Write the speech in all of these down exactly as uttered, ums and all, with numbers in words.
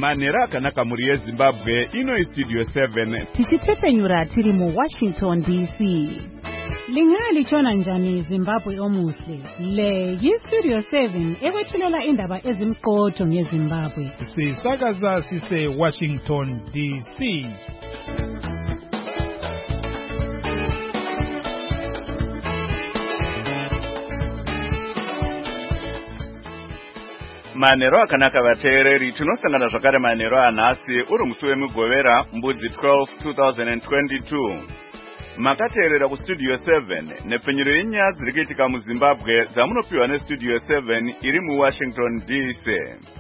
manhero akanaka muri yezimbabwe. Ino istudio seven tichitepenyura tiri mu Washington D C. Lingali chona njani Zimbabwe omuhle. Le yistudio seven ekwethulela indaba ezimqotho ngeZimbabwe. Sisakaza sise Washington D C. manhero akanaka vateereri, tinosangana zvakare manhero anhasi uri musi wemugovera mbudzi twelve twenty twenty-two. Makateerera kustudio seven nepfenyuro yenyaya dziri kuitika muZimbabwe dzamunopiwa nestudio seven iri muWashington D C.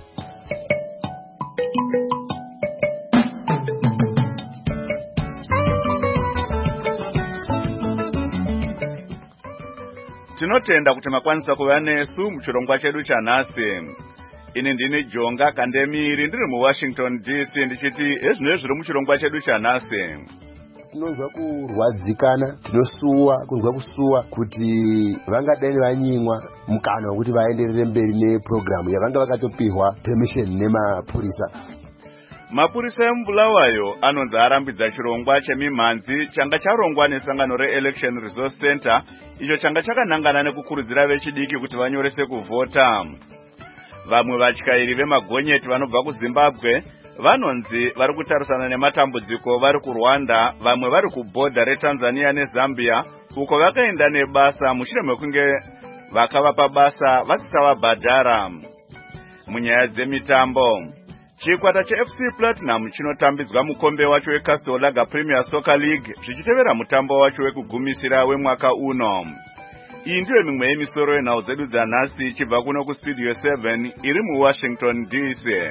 Tinotenda kuti makwanisa kuva nesu muchirongwa chedu chanhasi. Ini ndini Jonga Kandemiri ndiri muWashington D C ndichiti ezvino zviri muchirongwa chedu chanhasi. Tinonzwa kurwadzikana, tinosuwa, kunzwa kusuwa kuti vangadai vanyimwa mukana wekuti vaenderere mberi neprogramu yavanga vakatopihwa permission nemapurisa. Mapurisa eMbulawayo anonzi arambidza chirongwa chemimhanzi changa charongwa nesangano reElection Resource Center icho changa chakanangana nekukurudzira vechidiki kuti vanyorese kuvhota. Vamwe vatyairi vemagonyeti vanobva kuZimbabwe vanonzi vari kutarisana nematambudziko vari kuRwanda, vamwe vari kubhodha reTanzania neZambia uko vakaenda nebasa mushure mekunge vakavapa basa vasisavabhadhara. Munyaya dzemitambo, chikwata cheF C Platinum chinotambidzwa mukombe wacho weCastle Lager Premier Soccer League zvichitevera mutambo wacho wekugumisira wemwaka uno. Iyi ndiyo mimwe yemisoro yenhau dzedu dzanhasi ichibva kuno kustudio seven iri muWashington D C.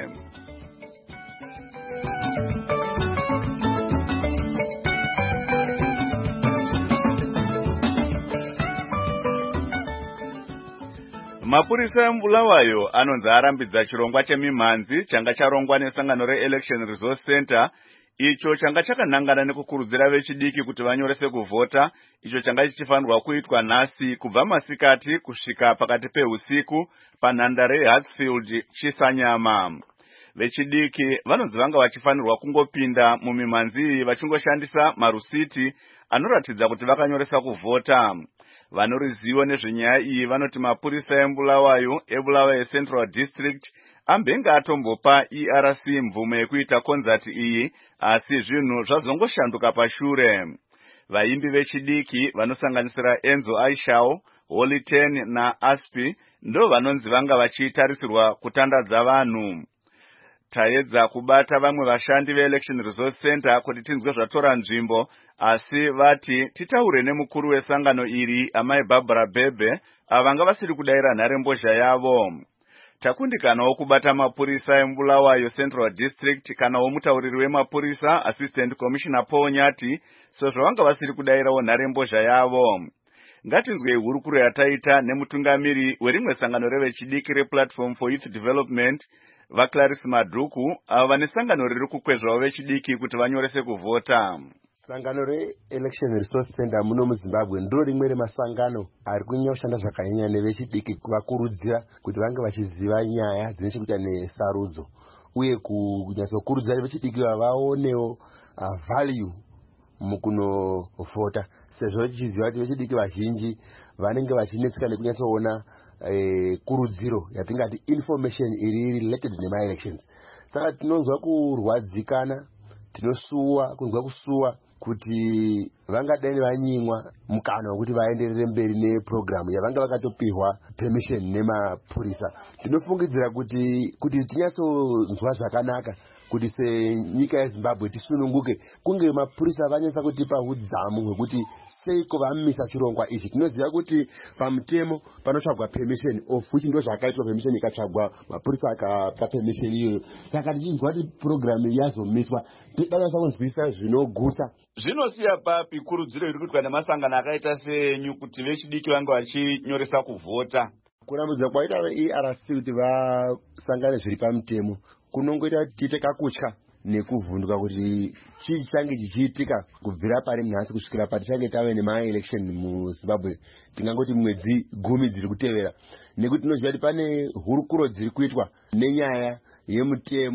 Mapurisa eMbulawayo anonzi arambidza chirongwa chemimhanzi changa charongwa nesangano reElection Resource Center icho changa chakanangana nekukurudzira vechidiki kuti vanyorese kuvhota, icho changa chichifanirwa kuitwa nhasi kubva masikati kusvika pakati peusiku panhandare yeHartsfield Chisanyama. Vechidiki vanonzi vanga vachifanirwa kungopinda mumimhanzi iyi vachingoshandisa marusiti anoratidza kuti vakanyoresa kuvhota. Vanorizivo nezvenyaya iyi vanoti mapurisa eMbulawayo eBulawayo Central District ambenge atombopa E R C mvumo yekuita konzati iyi, asi zvinhu zvazongoshanduka pashure. Vaimbi vechidiki vanosanganisira Enzo Aishao, Holy Ten naAspi ndo vanonzi vanga vachitarisirwa kutandadza vanhu. Taedza kubata vamwe vashandi veElection Resource Center kuti tinzwe zvatora nzvimbo, asi vati titaure nemukuru wesangano iri amai Barbara Bebe avanga vasiri kudaira nharembozha yavo. Takundikanawo kubata mapurisa eMbulawayo Central District kana womutauriri wemapurisa Assistant Commissioner Paul Nyati sezvo vanga vasiri kudairawo nharembozha yavo. Ngatinzwei hurukuro yataita nemutungamiri werimwe sangano revechidiki rePlatform for Youth Development vaClarice Madhuku ava vane sangano riri kukwezvawo vechidiki kuti vanyorese kuvhota. Sangano reElection Resource Center muno muZimbabwe ndo rimwe remasangano ari kunyanya kushanda zvakanyanya nevechidiki kuvakurudzira kuti vange vachiziva nyaya dzine chekuita nesarudzo uye kunyatsokurudzira vechidiki vaonewo value mukunovhota, sezvo tichiziva kuti vechidiki vazhinji vanenge vachinetseka nekunyatsoona E, kurudziro yatingati information iri related nema-elections. Saka tinonzwa kurwadzikana, tinosuwa, kunzwa kusuwa kuti vangadai vanyimwa mukana wekuti vaenderere mberi neprogramu yavanga vakatopihwa permission nemapurisa. Tinofungidzira kuti kuti tinyatsonzwa zvakanaka kuti senyika yeZimbabwe tisununguke kunge mapurisa vanyasa kutipa udzamu hwekuti seiko vamisa chirongwa ichi. Tinoziva kuti pamutemo panotsvagwa permission of which ndo zvakaitwa permission ikatsvagwa mapurisa akapa permission iyoyo. Saka tichinzwa kuti programu yazomiswa tinokwanisa kunzwisisa zvinogutsa. Zvinosiya papi kurudziro iri kuitwa nemasangano akaita senyu kuti vechidiki vange vachinyoresa kuvhota? Kurambidzwa kwaita E R C kuti vasangane zviri pamutemo kunongoita kuti tiite kakutya nekuvhunduka kuti chii change chichiitika kubvira pari nhasi kusvikira patichange tave nema-election muZimbabwe, tingangoti mwedzi gumi dziri kutevera, nekuti tinoziva kuti pane hurukuro dziri kuitwa nenyaya yemutemo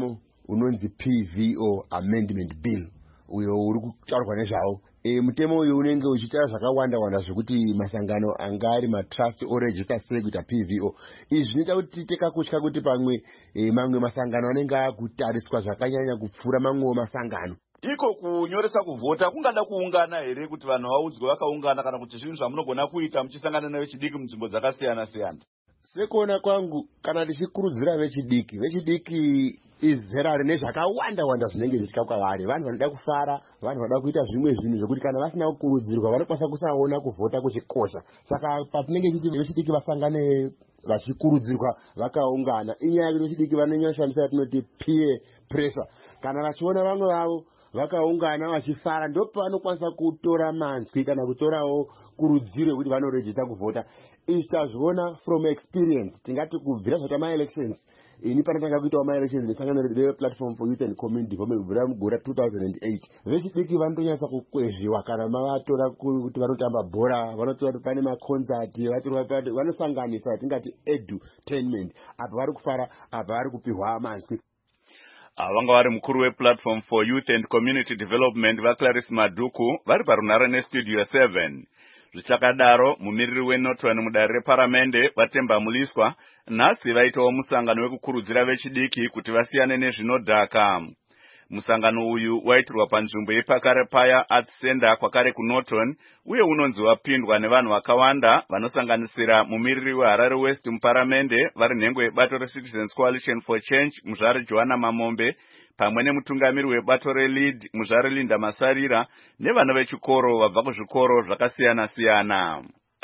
unonzi P V O Amendment Bill uyo uri kutaurwa nezvawo. E, mutemo uyu unenge uchitaura zvakawanda wanda zvokuti masangano angari matrust oregister sei kuita P V O. Izvi zvinoita kuti tikakutya kuti pamwe e, mamwe masangano anenge akutariswa zvakanyanya kupfuura mamwewo masangano. Iko kunyoresa kuvhota kungada kuungana here kuti vanhu vaudzwe vakaungana kana kuti zvinhu zvamunogona kuita muchisangana nevechidiki munzvimbo dzakasiyana siyana? Sekuona kwangu kana tichikurudzira vechidiki, vechidiki izera rine zvakawanda wanda zvinenge zvichika kwavari. Vanhu vanoda kufara, vanhu vanoda kuita zvimwe zvinhu zvokuti kana vasina kukurudzirwa vanokwanisa kusaona kuvhota kuchikosha. Saka patinenge tichiti vechidiki vasangane vachikurudzirwa vakaungana, inyaya yekuti vechidiki vanonyoshandisa yatinoti peer pressure. Kana vachiona vamwe vavo vakaungana vachifara ndipo vanokwanisa kutora manzwi kana kutorawo kurudziro kuti vanorejista kuvhota. Izvi tazviona from experience. Tingati kubvira zvata elections ini panatanga kuitawo ma-elections nesangano re-Platform for Youth and Community Development kubvira mugore two thousand eight. Vechidiki vanotonyatsa kukwezviwa kana mavatora kuti vanotamba bhora, vanotora kuti pane makonzati, vanosanganisa tingati edutainment. Apa vari kufara, apa vari kupihwa manzwi. Vanga vari mukuru we-Platform for Youth and Community Development vaClarice Maduku vari parunhare neStudio seven. Zvichakadaro mumiriri weNorton mudare reparamende vaTemba Muliswa nhasi vaitawo musangano wekukurudzira vechidiki kuti vasiyane nezvinodhaka. Musangano uyu waitirwa panzvimbo yePakare Paya Arts Center kwakare kuNorton uye unonzi wapindwa nevanhu vakawanda vanosanganisira mumiriri weHarare West muparamende vari nhengo yebato reCitizens Coalition for Change muzvare Joanna Mamombe pamwe nemutungamiri webato reLead muzvare Linda Masarira nevana vechikoro vabva kuzvikoro zvakasiyana siyana.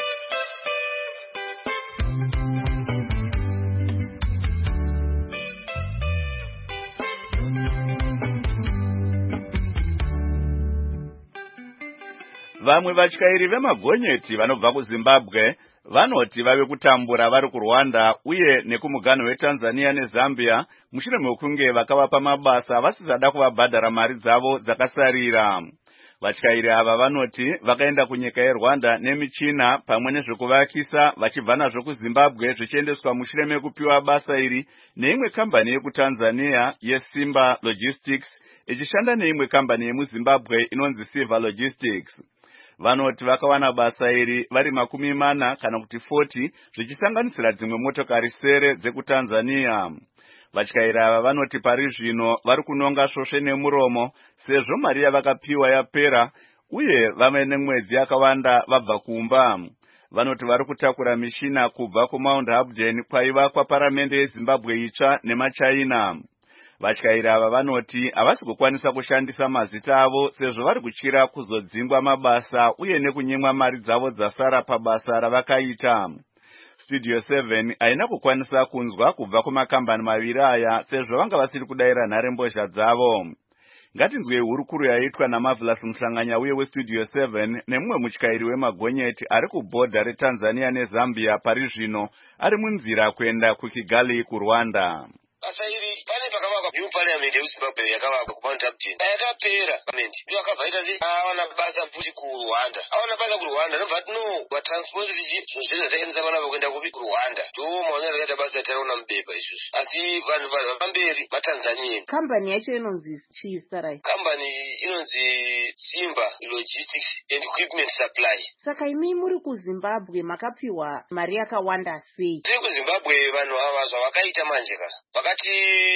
Vamwe vatyairi vemagonyeti vanobva kuZimbabwe vanoti vave kutambura vari kuRwanda uye nekumuganho weTanzania neZambia mushure mekunge vakavapa mabasa vasisada kuvabhadhara mari dzavo dzakasarira. Vatyairi ava vanoti vakaenda kunyika yeRwanda nemichina pamwe nezvekuvakisa vachibva nazvo kuZimbabwe zvichiendeswa mushure mekupiwa basa iri neimwe kambani yekuTanzania yeSimba Logistics ichishanda neimwe kambani yemuZimbabwe inonzi Silver Logistics. Vanoti vakawana basa iri vari makumi mana kana kuti forty zvichisanganisira dzimwe motokari sere dzekuTanzania. Vatyairi ava vanoti pari zvino vari kunonga svosve nemuromo sezvo mari yavakapiwa yapera uye vave nemwedzi yakawanda vabva kumba. Vanoti vari kutakura mishina kubva kuMount Hamden kwaivakwa paramende yeZimbabwe itsva nemaChina. Vatyairi ava vanoti havasi kukwanisa kushandisa mazita avo sezvo vari kutyira kuzodzingwa mabasa uye nekunyimwa mari dzavo dzasara pabasa ravakaita. Studio seven haina kukwanisa kunzwa kubva kumakambani maviri aya sezvo vanga vasiri kudayira nharembozha dzavo. Ngatinzwe hurukuru yaitwa naMarvelous Muhlanganya uye weStudio seven nemumwe mutyairi wemagonyeti ari kubhodha reTanzania neZambia pari zvino ari munzira kuenda kuKigali kuRwanda. Basa iri pane pakavakwa new parliament yeZimbabwe yakavakwa kuMount Hamden. Yakapera parliament. Ndiyo akabva ita sei awana basa futi kuRwanda. Awana basa kuRwanda nobva no watransport zvinhu zvese zvaendesa vana vakuenda kupi kuRwanda. Ndiwo maona rakaita basa taraona mubeba izvozvo. Asi vanhu vapamberi vaTanzania. Kambani yacho inonzi chii sarai? Kambani inonzi Simba Logistics and Equipment Supply. Saka imi muri kuZimbabwe makapiwa mari yakawanda sei? Tiri kuZimbabwe vanhu ava zvavakaita manjeka. Vakati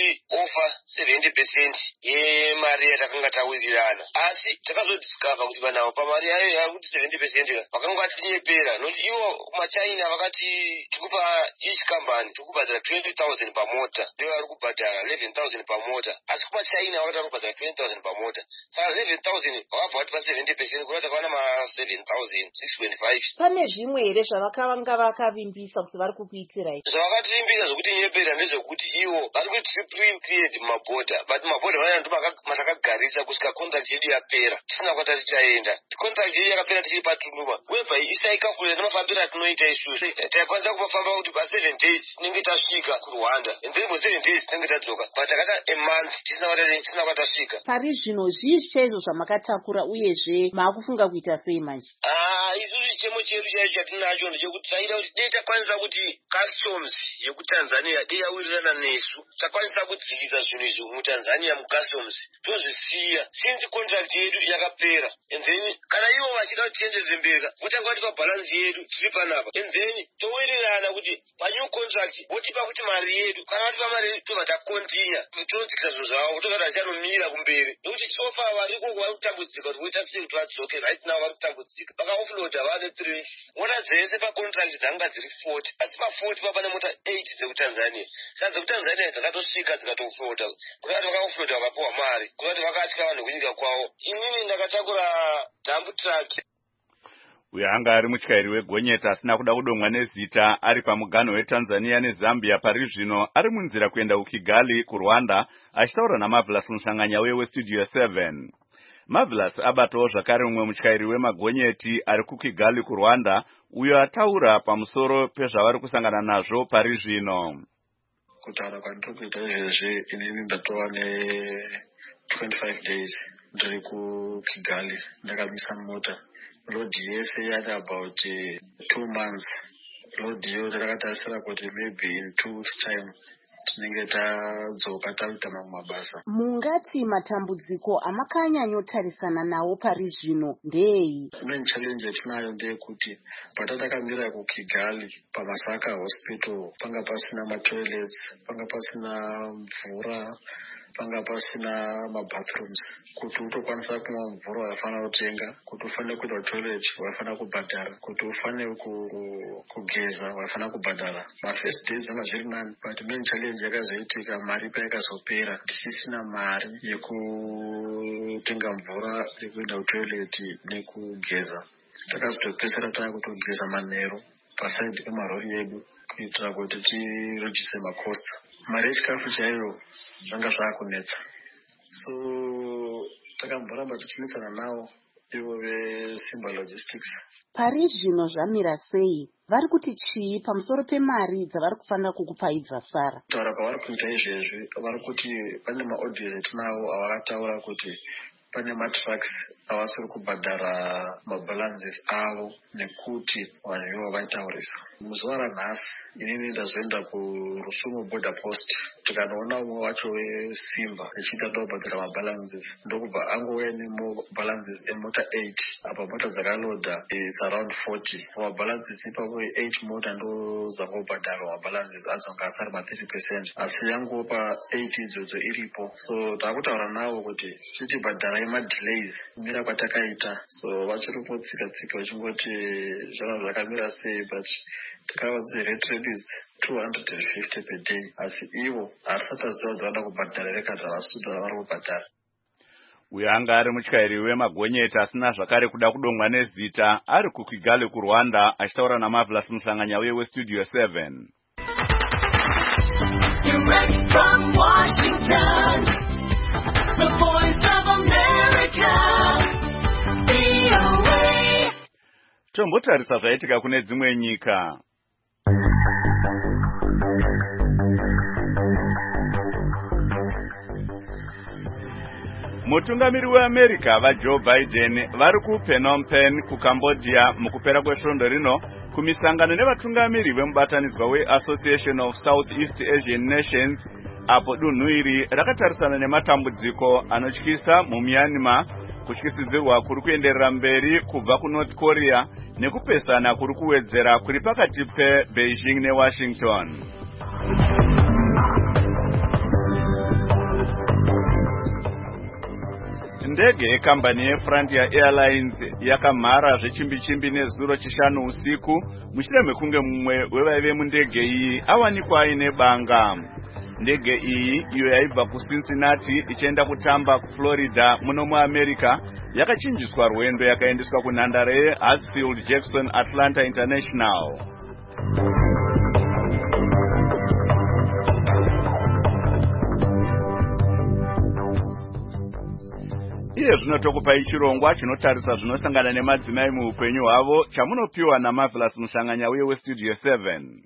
ofa seventy percent yemari yatakanga tawirirana. Asi takazodiscover kuti vanhu ava pamari yayo yakuti seventy percent vakanga vatinyepera. Nokuti ivo kumaChina vakati tikupa each company tikubhadhara twenty thousand pamota. Ndivo vari kubhadhara eleven thousand pamota. Asi kumaChina vakati kubhadhara twenty thousand pamota. Saka eleven thousand vakabva vatipa seventy percent kurata kwana ma seven thousand six point five. Pane zvimwe here zvavakanga vakavimbisa kuti vari kukuitirai? Zvavakativimbisa zvokuti nyepera ndezvokuti ivo vari kuti create mabhodha, but mabhodha vana ndo matakagarisa kusvika contract yedu yapera tisina kwata tichaenda. Contract yedu yakapera tichiri paTunduma webva isaikafulira nemafambiro atinoita isusu. Taikwanisa kupafamba kuti pa seven days tinenge tasvika kuRwanda and then for seven days tinenge tadzoka, but takata a month tisina kwata tisina kwata tasvika. Pari zvino zvii chaizvo zvamakatakura uyezve maakufunga kuita sei manje? Ah, isusu chichemo chedu chaicho chatinacho ndechekuti taida kuti dei takwanisa kuti customs yekutanzania dei yawirirana nesu takwanisa kudzikisa zvinhu izvi mutanzania mucustoms tozvisiya since contract yedu yakapera and then kana ivo vachida kuti tiendeze mberi kutanga kuti pabhalansi yedu tiri panapa and then towirirana kuti panew contract votipa kuti mari yedu kana vatipa mari yedu tobva takontinya tonodzikisa zvinhu zvavo tobva tachanomira kumberi nekuti sofa variko vari kutambudzika kuti voita sei kuti vadzoke right now vari kutambudzika vakaofloada vane three mota dzese pacontract dzanga dziri forty asi paforty papane mota eight dzekutanzania saka dzekutanzania dzakatosvika dzikatofloada kukati vakaofloada vakapiwa mari kukati vakatya vanhu kunyika kwavo. Inini ndakatakura dump truck. Uyo anga ari mutyairi wegonyeta asina kuda kudomwa nezita ari pamuganho weTanzania neZambia pari zvino ari munzira kuenda kuKigali kuRwanda achitaura naMarvelous Musanganya weStudio seven. Marvelous abatawo zvakare mumwe mutyairi wemagonyeti ari kuKigali kuRwanda uyo ataura pamusoro pezvavari kusangana nazvo pari zvino. Kutaura kwandiri kuita izvezvi inini ndatova ne twenty-five days ndiri kuKigali ndakamisa mota. Road yese yada about uh, two months. Road yo ndakatarisira kuti maybe in two weeks time tinenge tadzoka taita mamwe mabasa. Mungati matambudziko amakanyanyotarisana nawo pari zvino ndei? Main challenge yatinayo ndeyekuti patatakamira kuKigali paMasaka hospital panga pasina matoilets, panga pasina mvura, panga pasina mabathrooms. Kuti utokwanisa kumwa mvura wafanira kutenga, kuti ufanire kuenda toilet wafanira kubhadhara, kuti ufanire kugeza wafanira kubhadhara. Ma first days anga zviri nani, but main challenge yakazoitika mari payakazopera ndisisina mari yekutenga mvura yekuenda kutoilet nekugeza. Takazotopedzisira taakutogeza manheru pasaidi pemarori edu kuitira kuti tirojise macost. Mari yechikafu chaiyo zvanga zvaakunetsa. So takamboramba tichinetsana navo ivo veSimba Logistics. Pari zvino zvamira sei? Vari kuti chii pamusoro pemari dzavari kufanira kukupai dzasara? Taura kwavari kuita izvezvi vari kuti pane maaudio etinawo avakataura kuti pane matrucks avasiri kubhadhara mabalances avo nekuti vanhu ivo vaitaurisa. Muzuva ranhasi inini ndazoenda kuRusumo border post tikanoona umwe wacho weSimba echida ndobhadhara mabalances ndokubva angouya nemabalances emota eight apa mota dzakaloda is around forty. Mabalances ipapo eight mota ndo dzangobhadharwa mabalances adzonga asari ma thirty percent asi yangopa eight idzodzo iripo. So taakutaura navo kuti tichibhadhara imadelays kumira kwatakaita. So vachiri kutsika tsika vachingoti zvana zvakamira sei, but takavazi rate rate is two hundred fifty per day asi ivo hasati aziva dzavada kubhadhara rekadha vasuda vari kubhadhara. Uyo anga ari mutyairi wemagonyeti asina zvakare kuda kudomwa nezita ari kuKigali kuRwanda achitaura naMarvelous Musanganya weStudio seven. Direct from Washington, the voice of America, V O A. Tombotarisa zvaitika kune dzimwe nyika. Mutungamiri weAmerica vaJoe Biden vari kuPhnom Penh kuCambodia mukupera kwesvondo rino kumisangano nevatungamiri vemubatanidzwa weAssociation of Southeast Asian Nations apo dunhu iri rakatarisana nematambudziko anotyisa muMyanmar, kutyisidzirwa kuri kuenderera mberi kubva kuNorth Korea nekupesana kuri kuwedzera kuri pakati peBeijing neWashington. Ndege yekambani yeFrontier Airlines yakamhara zvechimbi-chimbi nezuro chishanu usiku mushure mekunge mumwe wevaive mundege iyi awanikwa aine banga. Ndege iyi iyo yaibva kuCincinnati ichienda kutamba kuFlorida muno muAmerica yakachinjiswa rwendo yakaendeswa kunhandare yeHartsfield Jackson Atlanta International. Iye zvinotokupai chirongwa chinotarisa zvinosangana nemadzimai muupenyu hwavo chamunopiwa naMarvelous Musanganya weStudio seven.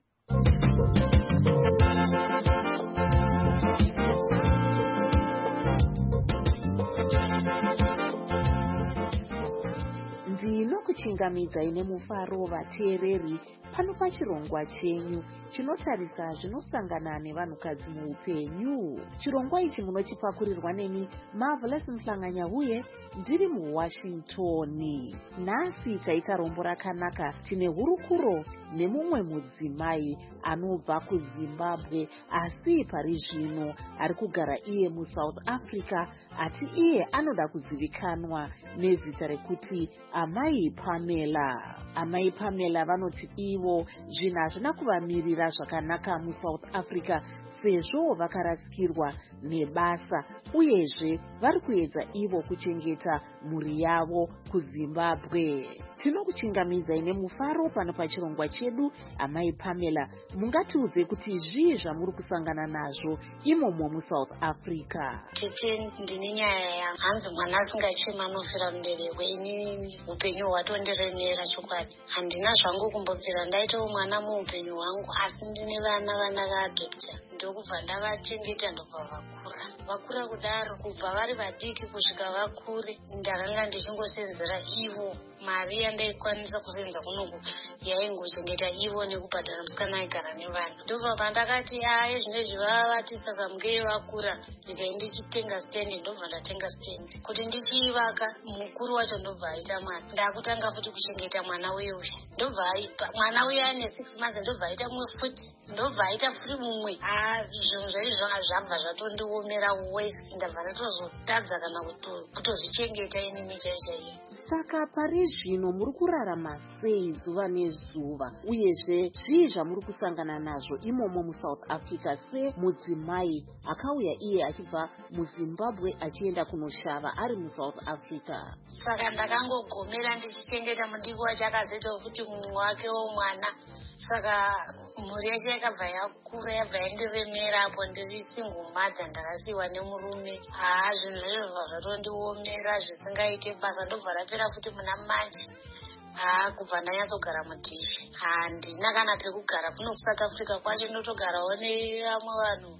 tinokuchingamidzai nemufaro vateereri pano pachirongwa chenyu chinotarisa zvinosangana nevanhukadzi muupenyu. Chirongwa ichi munochipakurirwa neni Marvelous Mhlanganya uye ndiri muWashington. Nhasi taita rombo rakanaka. Tine hurukuro nemumwe mudzimai anobva kuZimbabwe asi pari zvino ari kugara iye muSouth Africa, ati iye anoda kuzivikanwa nezita rekuti Amai Pamela. Amai Pamela vanoti ivo zvinhu hazvina kuvamirira zvakanaka muSouth Africa sezvo vakarasikirwa nebasa uyezve vari kuedza ivo kuchengeta mhuri yavo kuZimbabwe. Tinokuchingamidzai nemufaro pano pachirongwa chedu. Amai Pamela, mungatiudze kuti zvii zvamuri kusangana nazvo imomo muSouth Africa? Tete, ndine nyaya yahanzi mwana asingachema anofira mubereko. Ini upenyu hwatondiremera chokwadi. Handina zvangu kumbobvira ndaitawo mwana muupenyu hwangu, asi ndine vana vana vaadopta. Ndokubva ndavachengeta ndobva vakura. Vakura kudaro kubva vari vadiki kusvika vakure, ndakanga ndichingosenzera ivo. Mari yandaikwanisa kusenza kunoku yaingochengeta ivo nekubhadhara musikana aigara nevana. Ndobva pandakati aye zvinezvi vavati saka mungei vakura ndikai ndichitenga stendi, ndobva ndatenga stendi. Kuti ndichiivaka mukuru wacho ndobva aita mwana. Ndakutanga futi kuchengeta mwana uye uye. Ndobva aipa mwana uye ane six months ndobva aita mumwe futi. Ndobva aita futi mumwe. Ah, zvinhu zvaizvo zvabva zvatondiomera wese. Ndabva ndatozotadza kana kutozvichengeta inini chaichaiyo. Saka pari zvino muri kurarama sei zuva nezuva, uyezve zvii zvamuri kusangana nazvo imomo muSouth Africa semudzimai akauya iye achibva muZimbabwe achienda kunoshava ari muSouth Africa? Saka ndakangogomera ndichichengeta mudiki wacho akazoita kuti mumwe wake womwana. Saka mhuri yacho yakabva yakura yabva yandiremera apo ndiri single mother ndakasiiwa nemurume. Haa, zvinhu zvizvo zvatondiomera zvisingaite basa. Ndobva rapera futi muna manje. Haa, kubva ndanyatsogara mudhishi. Handina kana pekugara kuno kuSouth Africa kwacho, ndotogarawo nevamwe vanhu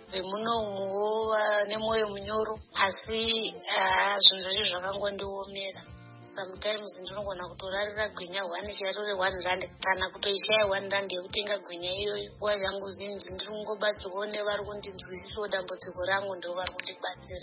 vemunomuwo nemwoyo munyoro. Asi zvinhu zvizvo zvakangondiomera. Sometimes ndinogona kutorarira gwinya one chiyatore one rand kana kutoishaya one rand yekutenga gwinya iyoyo. Nguva zvangu zhinji ndinongobatsirwawo nevari kundinzwisisawo dambudziko rangu, ndo vari kundibatsira.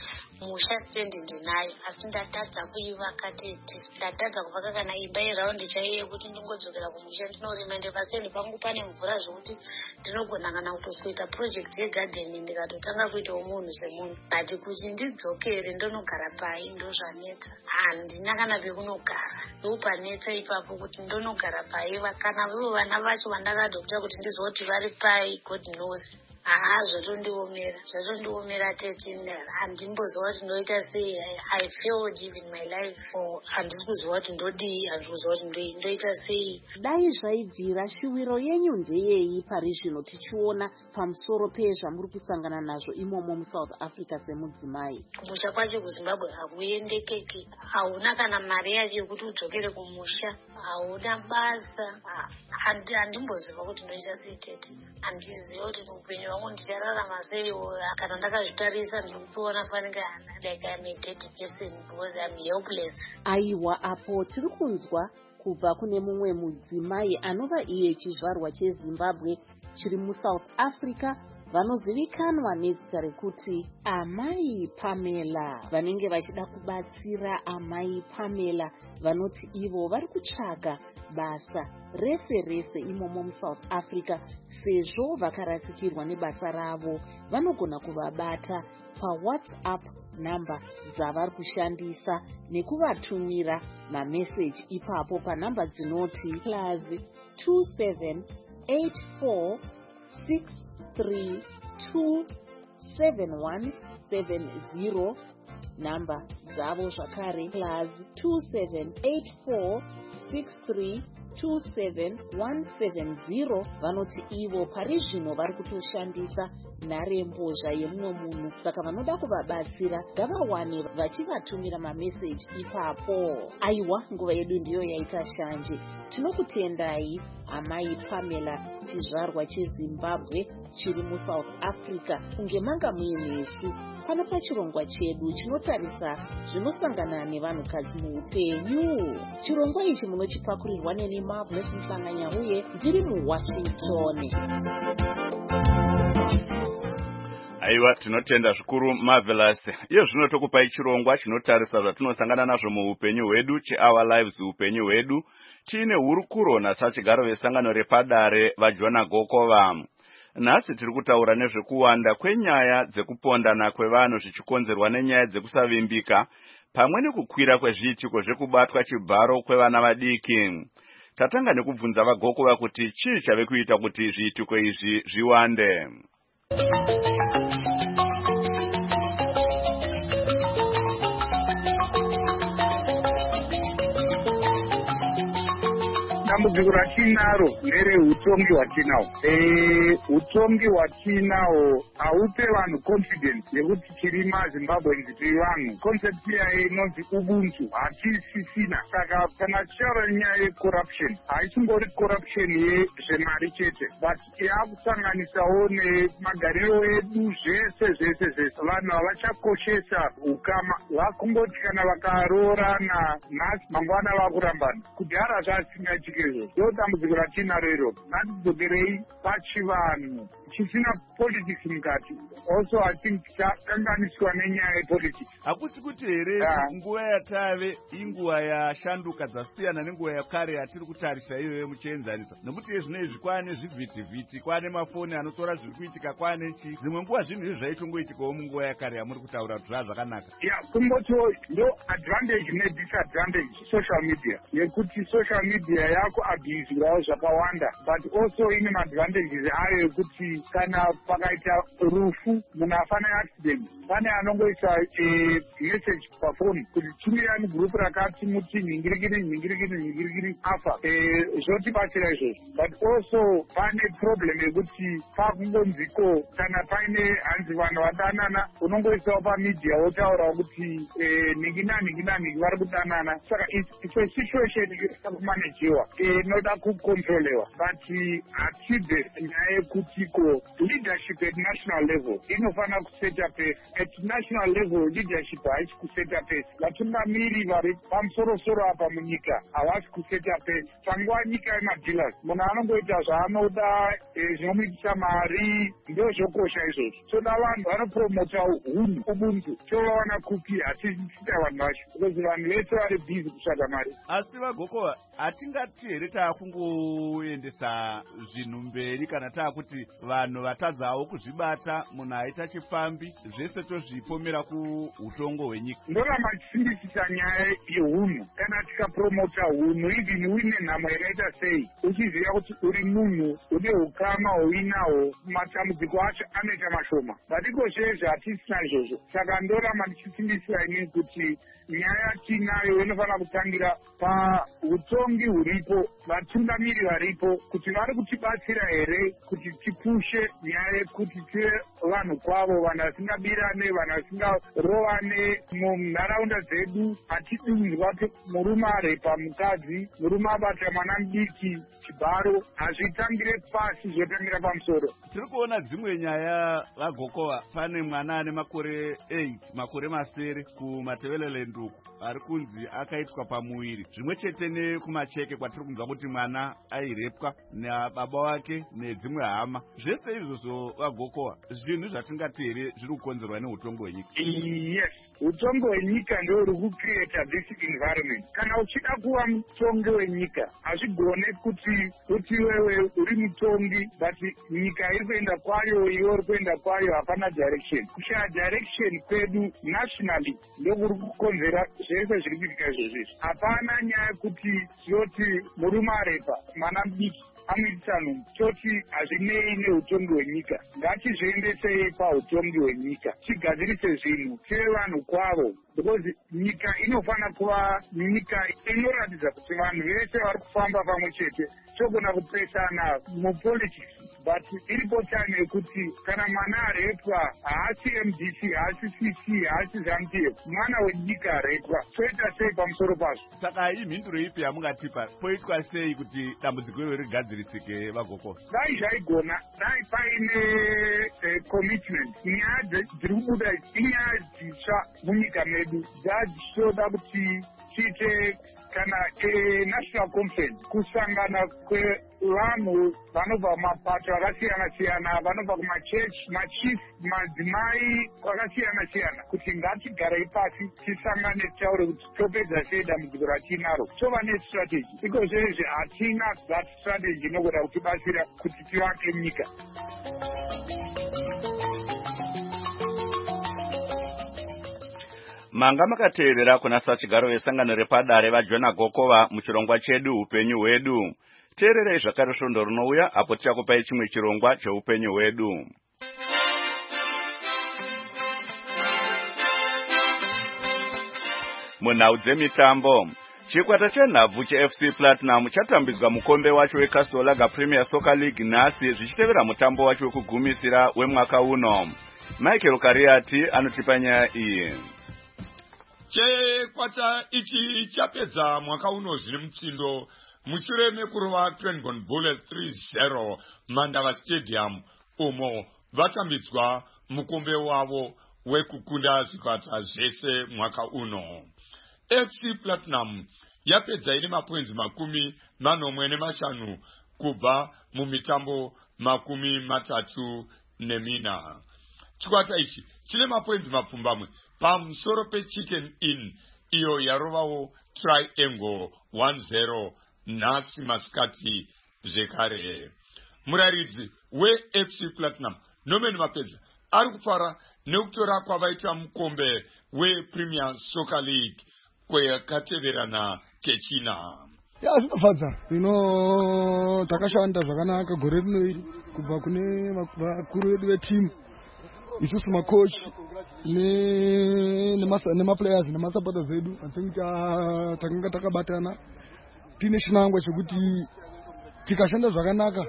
Musha stendi ndinayo asi ndatadza kuivaka tete. Ndatadza kuvaka kana imba iraundi chaiyo yekuti ndingodzokera kumusha ndinorima. Pastendi pangu pane mvura zvokuti ndinogona kana kutosweta project yegardening ndikatotanga kuitawo munhu semunhu. But kuti ndidzokere ndonogara pai ndozvanetsa. Handina kana pekunogara. Ndopanetsa ipapo kuti ndonogara pai. Kana vivo vana vacho vandakadopta kuti ndizoti vari pai, God knows. Haa, zvatondiomera zvatondiomera tete. Handimboziva kuti ndoita sei. I failed even my life. Handisi kuziva kuti ndodii, handisi kuziva kuti ndoita sei. Dai zvaibvira shuviro yenyu ndeyei pari zvino tichiona pamusoro pezvamuri kusangana nazvo imomo muSouth Africa semudzimai? Kumusha kwacho kuZimbabwe hakuendekeki. Hauna kana mari yacho yekuti udzokere kumusha. Hauna basa. Handimboziva kuti ndoita sei tete. Handiziva kuti upenyu hwangu ndichararama sei. Kana ndakazvitarisa ndikuona fanika like I'm a dead person because I'm helpless. Aiwa, apo tiri kunzwa kubva kune mumwe mudzimai anova iye chizvarwa cheZimbabwe chiri muSouth Africa, vanozivikanwa nezita rekuti Amai Pamela. Vanenge vachida kubatsira Amai Pamela vanoti ivo vari kutsvaga basa rese rese imomo muSouth Africa sezvo vakarasikirwa nebasa ravo. Vanogona kuvabata paWhatsApp namba dzavari kushandisa nekuvatumira mameseji ipapo panhamba dzinoti plus two seven eight four six three two seven one seven zero. Namba dzavo zvakare plus two seven eight four six three two seven one seven zero. Vanoti ivo pari zvino vari kutoshandisa nharembozha yemumwe munhu, saka vanoda kuvabatsira ngavawane vachivatumira mameseji ipapo. Aiwa, nguva yedu ndiyo yaita shanje. Tinokutendai Amai Pamela, chizvarwa cheZimbabwe chiri muSouth Africa, kunge manga muinesu pano pachirongwa chedu chinotarisa zvinosangana nevanhukadzi muupenyu. Chirongwa ichi munochipakurirwa neni Marvelous Mhlanganya uye ndiri muWashington. Aiwa, tinotenda zvikuru Marvelous. Iyo zvino tokupai chirongwa chinotarisa zvatinosangana nazvo muupenyu hwedu, cheOur Lives upenyu hwedu. Tiine hurukuro nasachigaro vesangano repadare vaJona Gokova. Nhasi tiri kutaura nezvekuwanda kwenyaya dzekupondana kwevanhu zvichikonzerwa nenyaya dzekusavimbika pamwe nekukwira kwezviitiko zvekubatwa chibharo kwevana vadiki. Tatanga nekubvunza vaGokova kuti chii chave kuita kuti zviitiko izvi zviwande. Dambudziko ratinaro nereutongi hwatinahwo. Utongi hwatinahwo haupe vanhu confidence yekuti tiri maZimbabwe tiri vanhu. Concept yayo inonzi ubuntu hatisisina. Saka kana tichitaura nyaya yecorruption haisingori corruption yezvemari chete, but yakusanganisawo nemagariro edu zvese zvese zvese. Vanhu havachakoshesa ukama, vakungoti kana vakaroorana nhasi mangwana vakurambana. Kudhara zvasingaitika. Ndo dambudziko ratinaro iroro. Ngatidzokerei pachivanhu chisina politics mukati. Also I think takanganiswa nenyaya yepolitics. Hakusi kuti here nguva yatave inguva yashanduka dzasiyana nenguva yakare yatiri kutarisa iyoyo muchienzanisa. Nokuti zvino izvi kwane zvivhitivhiti, kwane mafoni anotora zviri kuitika, kwane chi. Dzimwe nguva zvinhu izvi zvaitongoitikawo munguva yakare yamuri kutaura kuti zvaa zvakanaka. Ya, kumbotio ndo advantage nedisadvantage social media. Yekuti social media yako abusirawo zvakawanda, but also ine advantages ayo yekuti kana pakaita rufu munhu afa neaccident, pane anongoisa message pafoni kuti tumirani gurupu rakati muti nhingirikiri nhingirikiri nhingirikiri afa. Zvotibatsira izvozvo, but also pane problem yekuti pakungonziko kana paine hanzi vanhu vadanana unongoisawo pamedia wotaurawo kuti nhingina nhingina nhingi vari kudanana. Saka it's a situation inoda kumanajiwa, inoda kucontroliwa, but hatibve nyaya yekutiko leadership at national level inofana kuseta pace. At national level leadership haisi kuseta pace. Vatungamiri vari pamusorosoro apa munyika havasi kuseta pace. Panguva nyika yemadealers munhu anongoita zvaanoda, zvinomuitisa mari, ndo zvokosha izvozvo. Toda vanhu vanopromota hunhu, ubuntu. Tovawana kupi hatisita vanhu vacho, because vanhu vese vari busy kutsvaga mari. Asi vaGokova, hatingati here taakungoendesa zvinhu mberi kana taakuti vanhu vatadzawo kuzvibata, munhu aita chifambi, zvese tozvipomera kuutongo hwenyika. Ndoramba tichimbisisa nyaya yehunhu. Kana tikapromota hunhu, even uine nhamo yakaita sei, uchiziva kuti uri munhu une ukama hwauinaho, matambudziko acho anoita mashoma. Badiko zvezvo hatisina izvozvo. Saka ndoramba ndichisimbisira inini kuti nyaya tinayo inofana kutangira pautongi huripo, vatungamiri varipo, kuti vari kutibatsira here kuti tipushe nyaya yekuti tive vanhu kwavo, vanhu vasingabirane, vanhu vasingarovane munharaunda dzedu. Hatidunzwa kuti murume arepa mukadzi, murume abata mwana mudiki chibharo, hazvitangire pasi, zvotangira pamusoro. Tiri kuona dzimwe nyaya vaGokova. Pane mwana ane makore eight, makore masere kumatevele nduku, ari kunzi akaitwa pamuwiri, zvimwe chete nekumacheke kwatiri kunzwa kuti mwana airepwa nababa wake nedzimwe hama. Zvese izvozvo vaGokova zvinhu zvatingati here zviri kukonzerwa neutongo hwenyika. Yes, utongo hwenyika ndio uri kucreata this environment. Kana uchida kuva mutongi wenyika hazvigone kuti kuti wewe uri mutongi but nyika iri kuenda kwayo, iwe uri kuenda kwayo, hapana direction. Kushaya direction kwedu nationally ndio kuri kukonzera zvese zviri kuitika izvozvo. Hapana nyaya yekuti toti murume arepa mwana mudiki amuitisa nhumbu, toti hazvinei neutongi hwenyika. Ngatizviendesei pautongi hwenyika, tigadzirise zvinhu, tive vanhu kwavo, because nyika inofana kuva nyika inoratidza kuti vanhu vese vari kufamba pamwe chete, togona kupesana mupolitics. but iripo chane yekuti kana mwana arepwa haasi M D C, haasi C C, haasi ZANU P F, mwana wenyika arepwa. Toita sei pamusoro pazvo? Saka hii mhinduro ipi yamungatipa, poitwa sei kuti dambudziko iro rigadzirisike Vagoko? Dai zvaigona, dai paine eh, commitment. Nyaya dziri kubuda inyaya dzitsva munyika medu dzadzichoda kuti tiite kana national conference, kusangana kwevanhu vanobva mapato akasiyana siyana, vanobva kumachechi, machief, madzimai akasiyana siyana, kuti ngatigarei pasi tisangane taure kuti topedza sei dambudziko ratinaro, tova nestrategy. Iko zvezve hatina that strategy inogona kutibatsira kuti tivake nyika. Manga makateerera kuna sachigaro vesangano repadare vaJona Gokova muchirongwa chedu upenyu hwedu. Teererei zvakare svondo rinouya apo tichakupai chimwe chirongwa cheupenyu hwedu. Munhau dzemitambo, chikwata chenhabvu cheF C Platinum chatambidzwa mukombe wacho weKasolaga Premier Soccer League nhasi zvichitevera mutambo wacho wekugumisira wemwaka uno. Michael Kariati anotipa nyaya iyi. Chikwata ichi chapedza mwaka uno zviri mutsindo mushure mekurova Cranbourne Bullets three zero Mandava Stadium, umo vatambidzwa mukombe wavo wekukunda zvikwata zvese mwaka uno. F C Platinum yapedza ine mapoinzi makumi manomwe nemashanu kubva mumitambo makumi matatu nemina. Chikwata ichi chine mapoinzi mapfumbamwe pamusoro peChicken Inn iyo yarovawo Triangle one zero nhasi masikati zvekare. Muraridzi weF C Platinum Norman Mapedza ari kufara nekutora kwavaita mukombe wePremier Soccer League kwekateverana kechina. Ya zvinofadza, ino takashanda zvakanaka gore rino iri kubva kune vakuru vedu vetimu, isusu macoach ne nemaplayers nemasupporters edu. I think takanga takabatana tine chinangwa chekuti tikashanda zvakanaka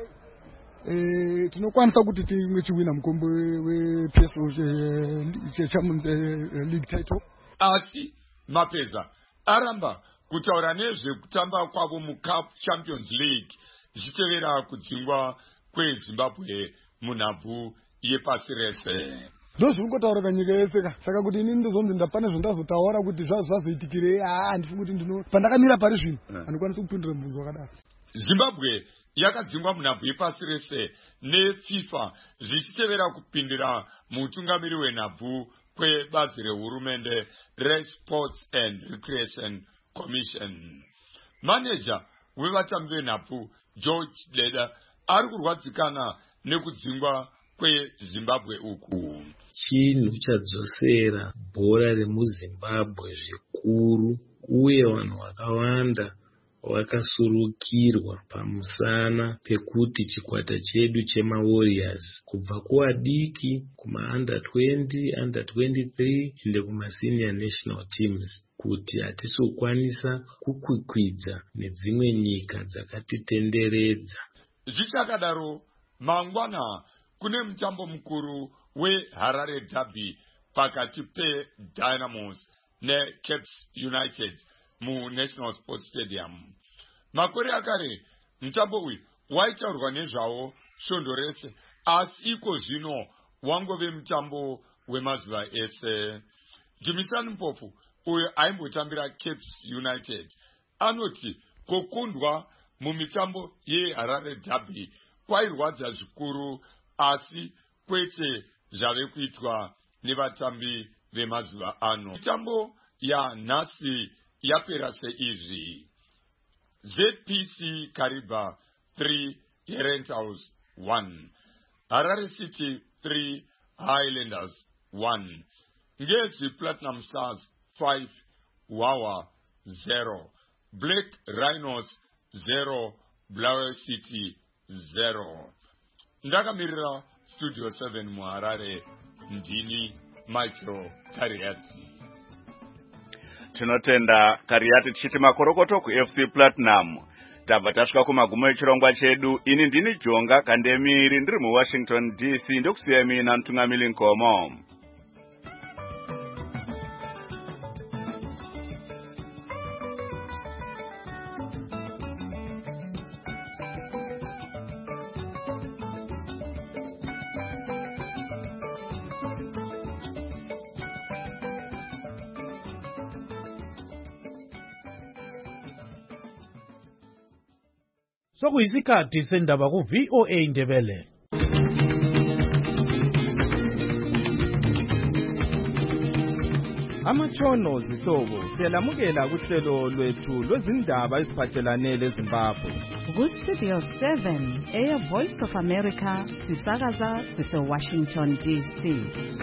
eh tinokwanisa kuti timwe chiwina mukombe weP S O Champions League title. Asi Mapedza aramba kutaura nezvekutamba kwavo muCup Champions League zvichitevera kudzingwa kweZimbabwe munhabvu yepasi rese. Ndozviri kungotaura kanyika yese ka. Saka kuti inini ndizonzi ndapane zvondazotaura kuti zvazoitikire ah handifungi kuti ndino pandakamira pari zvino andikwanisi kupindura mubvunzo wakadaro. Zimbabwe yakadzingwa munhabvu yepasi rese neFIFA zvichitevera kupindira mutungamiri wenhabvu kwebazi rehurumende reSports and Recreation Commission. Manager wevatambi venhabvu George Leda ari kurwadzikana nekudzingwa kweZimbabwe uku. Chinhu chadzosera bhora remuZimbabwe zvikuru uye vanhu vakawanda vakasurukirwa pamusana pekuti chikwata chedu chemaWarriors kubva kuadiki kuma under twenty, under twenty-three ende kuma senior national teams kuti hatisokwanisa kukwikwidza nedzimwe nyika dzakatitenderedza. Zvichakadaro mangwana kune mutambo mukuru weHarare Derby pakati peDynamos neCaps United muNational Sports Stadium. Makore akare mutambo uyu waitaurwa nezvawo svondo rese, asi iko zvino wangove mutambo wemazuva ese. Jimisani Mpofu uyo aimbotambira Caps United anoti kukundwa mumitambo yeHarare Derby kwairwadza zvikuru, asi kwete zvave kuitwa nevatambi vemazuva ano. Mitambo ya nhasi yapera seizvi: Z P C Kariba three, Herentals one, Harare City three, Highlanders one, Ngezi Platinum Stars five, Wawa zero, Black Rhinos zero, Blaue City zero. Ndakamirira Studio seven muHarare, ndini Michael Kariati. Tinotenda Kariati tichiti makorokoto kuF C Platinum. tabva tasvika kumagumo echirongwa chedu. Ini ndini Jonga Kandemiri ndiri muWashington D C ndokusiya mina Mtungamili Nkomo. Sokuyisikhathi sendaba ku V O A Ndebele. Amatshono zihlobo siyalamukela kuhlelo lwethu lwezindaba eziphathelane leZimbabwe. Ku Studio seven, Air Voice of America, sisakaza sise Washington D C.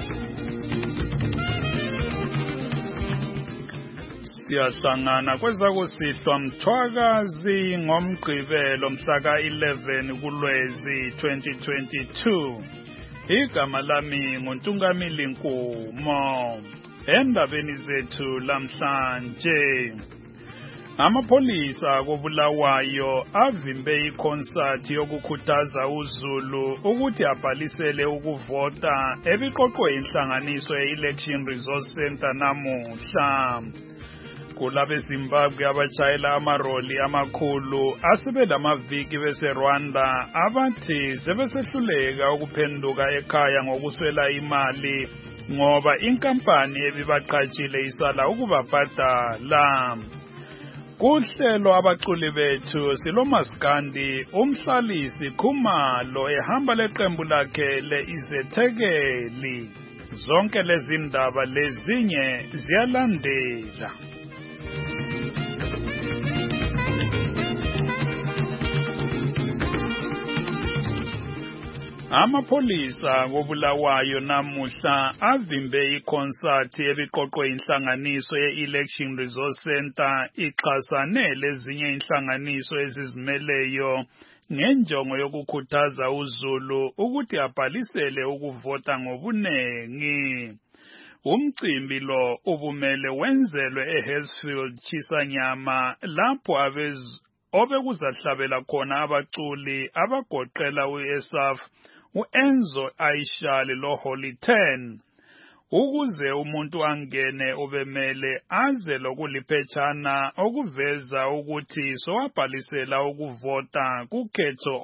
Siyahlangana kwezakusihlwa mthwakazi ngomgqibelo mhla ka eleven kuLwezi twenty twenty-two. Igama lami nguNtungamili Nkomo. Endabeni zethu lamhlanje, amapolisa koBulawayo avimbe iconcert yokukhuthaza uZulu ukuthi abhalisele ukuvota ebiqoqwe inhlanganiso ye-Election Resource Center namuhla. Kulabe Zimbabwe abachayela amaroli amakhulu asebelamaviki bese Rwanda abathi sebesehluleka ukuphenduka ekhaya ngokuswela imali ngoba inkampani ebibaqhatshile isala ukubabhadala. Kuhlelo abaculi bethu silomaskandi umhlalisi Khumalo ehamba leqembu lakhe leIzethekeli. Zonke lezi ndaba lezinye ziyalandela. Amapolisa koBulawayo namuhla avimbe iconcert ebiqoqwe inhlanganiso ye-Election Resource Center ixhasane lezinye inhlanganiso ezizimeleyo ngenjongo yokukhuthaza uZulu ukuthi abhalisele ukuvota ngobunengi. Umcimbi lo ubumele wenzelwe eHersfield Chisanyama lapho abez obekuzahlabela khona abaculi abagoqela uEsaf uEnzo Aishali lo Holy Ten. Ukuze umuntu angene ubemele aze lokuliphetshana okuveza ukuthi sowabhalisela ukuvota kukhetho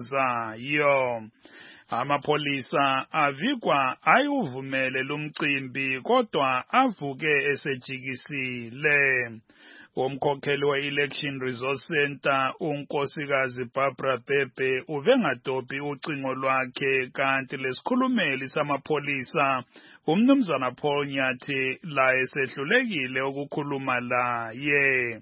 oluzayo. Amapolisa avikwa ayuvumele lumcimbi kodwa avuke esejikisile. Umkhokheli we-Election Resource Center unkosikazi Barbara Bhebhe uvengadophi ucingo lwakhe kanti lesikhulumeli samapolisa umnumzana Paul Nyathi laye sehlulekile ukukhuluma laye.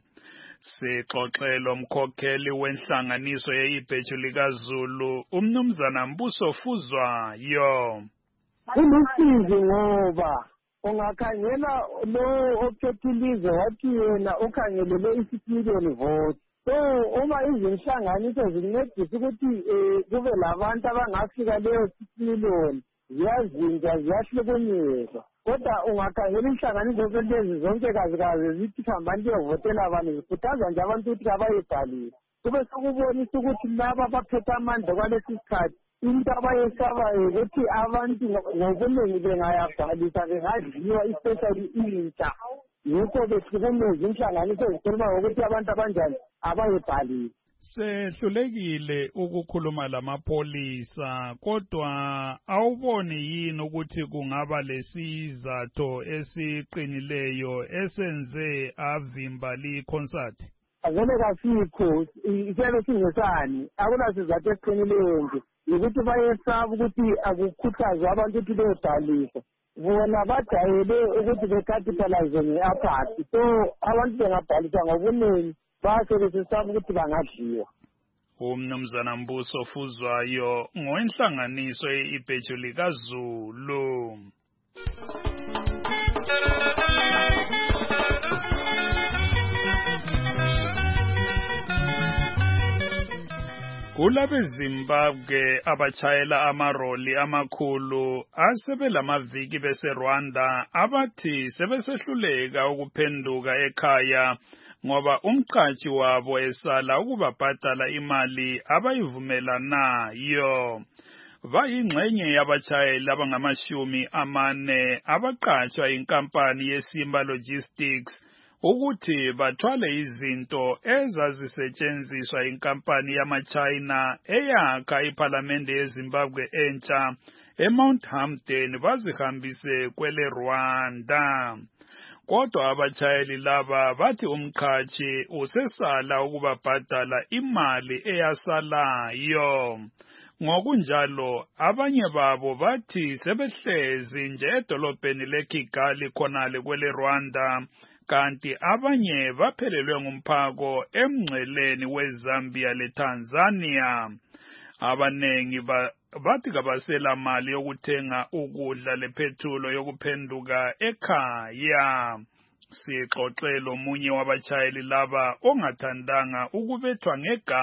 Sixoxelo umkhokheli wenhlanganiso ye-Ibheju likaZulu umnumzana Mbuso Fuzwayo. Kulusizi ngoba ungakhangela lo ophethulize wathi yena ukhangelele isipiliyoni vote. So uma izinhlanganiso zincedisa ukuthi kube labantu abangafika leyo sipiliyoni ziyazinja ziyahlukunyezwa. Kodwa ungakhangela inhlanganiso lezi zonke kazikazi zithi hambani liyovotela abantu zikhuthaza nje abantu ukuthi abayibhalile. Kube sekubonisa ukuthi laba baphethe amandla kwalesi sikhathi into abayesabayo ukuthi abantu ngobuningi bengayabhalisa bengadliwa especially intsha. Yikho behlukumeza inhlanganiso ezikhuluma ngokuthi abantu abanjani abayibhalile. Sehlulekile ukukhuluma lamapolisa kodwa awuboni yini ukuthi kungaba lesizathu esiqinileyo esenze avimba li concert? Vele kasikho isebe singesani akunasizathu esiqinileyo nje ukuthi bayesaba ukuthi akukhuthazwa abantu ukuthi bebhalise. Bona bajayele ukuthi becapitalize nge-apathy, so abantu bengabhalisa ngobuningi base besesaba ukuthi bangadliwa. Umnumzana Mbuso Fuzwayo ngowenhlanganiso ye-Ibheju likaZulu. Kulabe Zimbabwe abachayela amaroli amakhulu asebelamaviki bese Rwanda abathi sebesehluleka ukuphenduka ekhaya ngoba umqatshi wabo esala ukubabhadala imali abayivumelanayo. Bayingxenye yabatshayeli abangamashumi amane abaqatshwa inkampani yeSimba Logistics ukuthi bathwale izinto ezazisetshenziswa inkampani yama-China eyakha iphalamende yeZimbabwe entsha eMount Hampden bazihambise kwele Rwanda. Kodwa abatshayeli laba bathi umqhatshi usesala ukubabhadala imali eyasalayo. Ngokunjalo abanye babo bathi sebehlezi nje edolobheni leKigali khonale kwele Rwanda, kanti abanye baphelelwe ngumphako emngceleni weZambia leTanzania. Abanengi ba bathi kabasela mali yokuthenga ukudla lephethulo yokuphenduka ekhaya. Sixoxelo munye wabatshayeli laba ongathandanga ukubethwa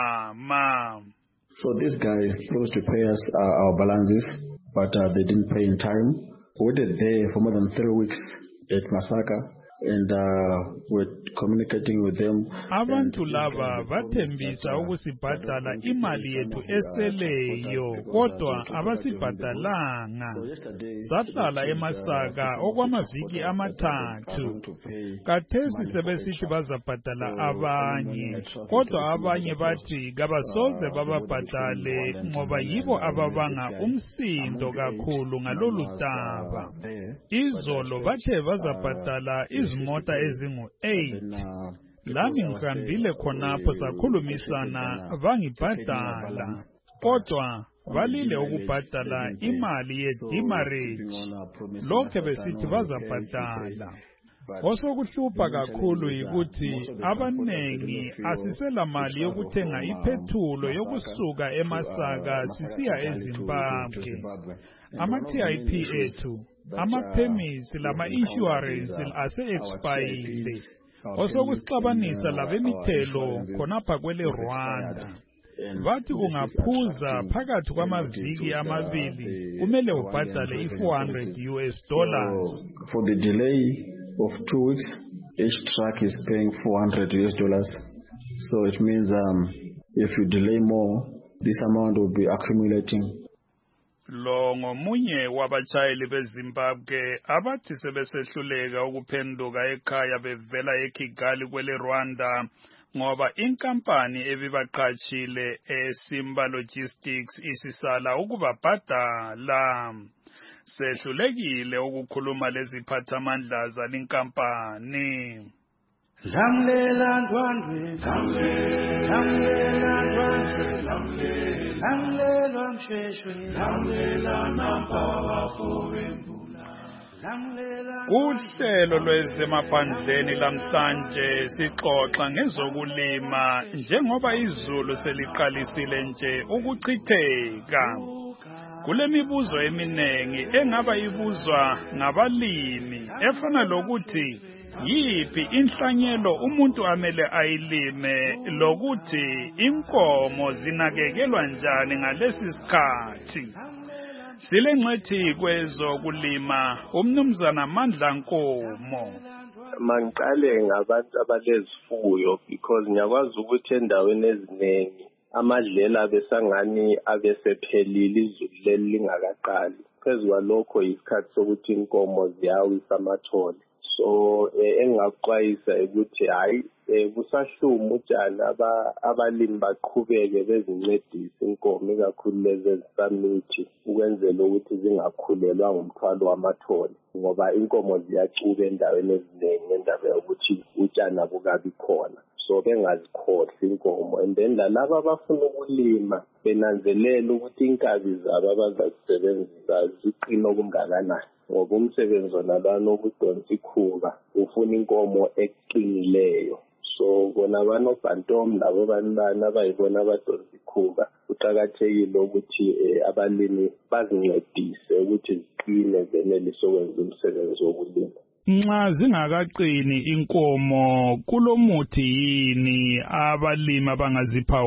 ngegama. So these guys supposed to pay us uh, our balances, but uh, they didn't pay in time. We waited there for more than three weeks at Masaka, and uh, we're communicating with them. Abantu laba bathembisa ukusibhadala imali yethu eseleyo, kodwa abasibhadalanga. Sahlala eMasaka okwamaviki amathathu. Kathesi sebesithi bazabhadala abanye, kodwa abanye bathi kabasoze bababhadale ngoba yibo ababanga umsindo kakhulu ngalolu daba. Izolo bathe bazabhadala izimota ezingu eight. Lami ngihambile khonapho sakhulumisana bangibhadala, kodwa balile ukubhadala imali ye-demarage. Lokho besithi bazabhadala. Osokuhlupha kakhulu yikuthi abanengi asisela mali yokuthenga iphethulo yokusuka eMasaka sisiya eZimbabwe. Ama-T I P ethu, ama-permits lama-insurance ase-expayile. Osokusixabanisa labemithelo khonapha kwele Rwanda. Bathi ungaphuza phakathi kwamaviki amabili kumele ubhadale i-four hundred U S dollars. For the delay of two weeks, each truck is paying four hundred U S dollars. So it means um, if you delay more, this amount will be accumulating. Lo ngomunye wabatshayeli beZimbabwe abathi sebesehluleka ukuphenduka ekhaya bevela eKigali kwele Rwanda ngoba inkampani ebibaqhatshile eSimba Logistics isisala ukubabhadala. Sehlulekile ukukhuluma leziphathamandla zalinkampani. Lamlela ndwandwe, lamlela ndwandwe, lamlela msheshwe, lamlela nampawa fowembula. Uhlelo lwezemaphandleni lamhlanje sixoxa ngezokulima njengoba izulu seliqalisile nje ukuchitheka. Kule mibuzo eminengi engaba ibuzwa ngabalimi efana lokuthi yipi inhlanyelo umuntu amele ayilime lokuthi inkomo zinakekelwa njani ngalesi sikhathi. Silengcwethi kwezokulima umnumzana Mandla Nkomo. Mangiqale ngabantu abalezifuyo because ngiyakwazi ukuthi endaweni eziningi amadlela besangani abesephelile izulu leli lingakaqali. Phezu kwalokho isikhathi sokuthi inkomo ziyawisa amathole. So engakuxwayisa ukuthi hayi kusahluma utshani abalimi baqhubeke bezincedisa inkomo ikakhulu lezi ezisamithi ukwenzela ukuthi zingakhulelwa ngumthwalo wamathole ngoba inkomo ziyacuba endaweni eziningi endaba yokuthi utshani abukabi khona. So bengazikhohli inkomo, and then lalaba abafuna ukulima benanzelela ukuthi inkabi zabo abazazisebenzisa ziqina okungakanani ngoba umsebenzi onalwana okudonsa ikhuba ufuna inkomo eqinileyo. So bona banobhantom labo banibani abayibona abadonsa ikhuba kuqakathekile ukuthi abalimi bazincedise ukuthi ziqine zenelise ukwenza umsebenzi wokulima. Nxa zingakaqini inkomo kulomuthi yini abalimi abangazipha wona?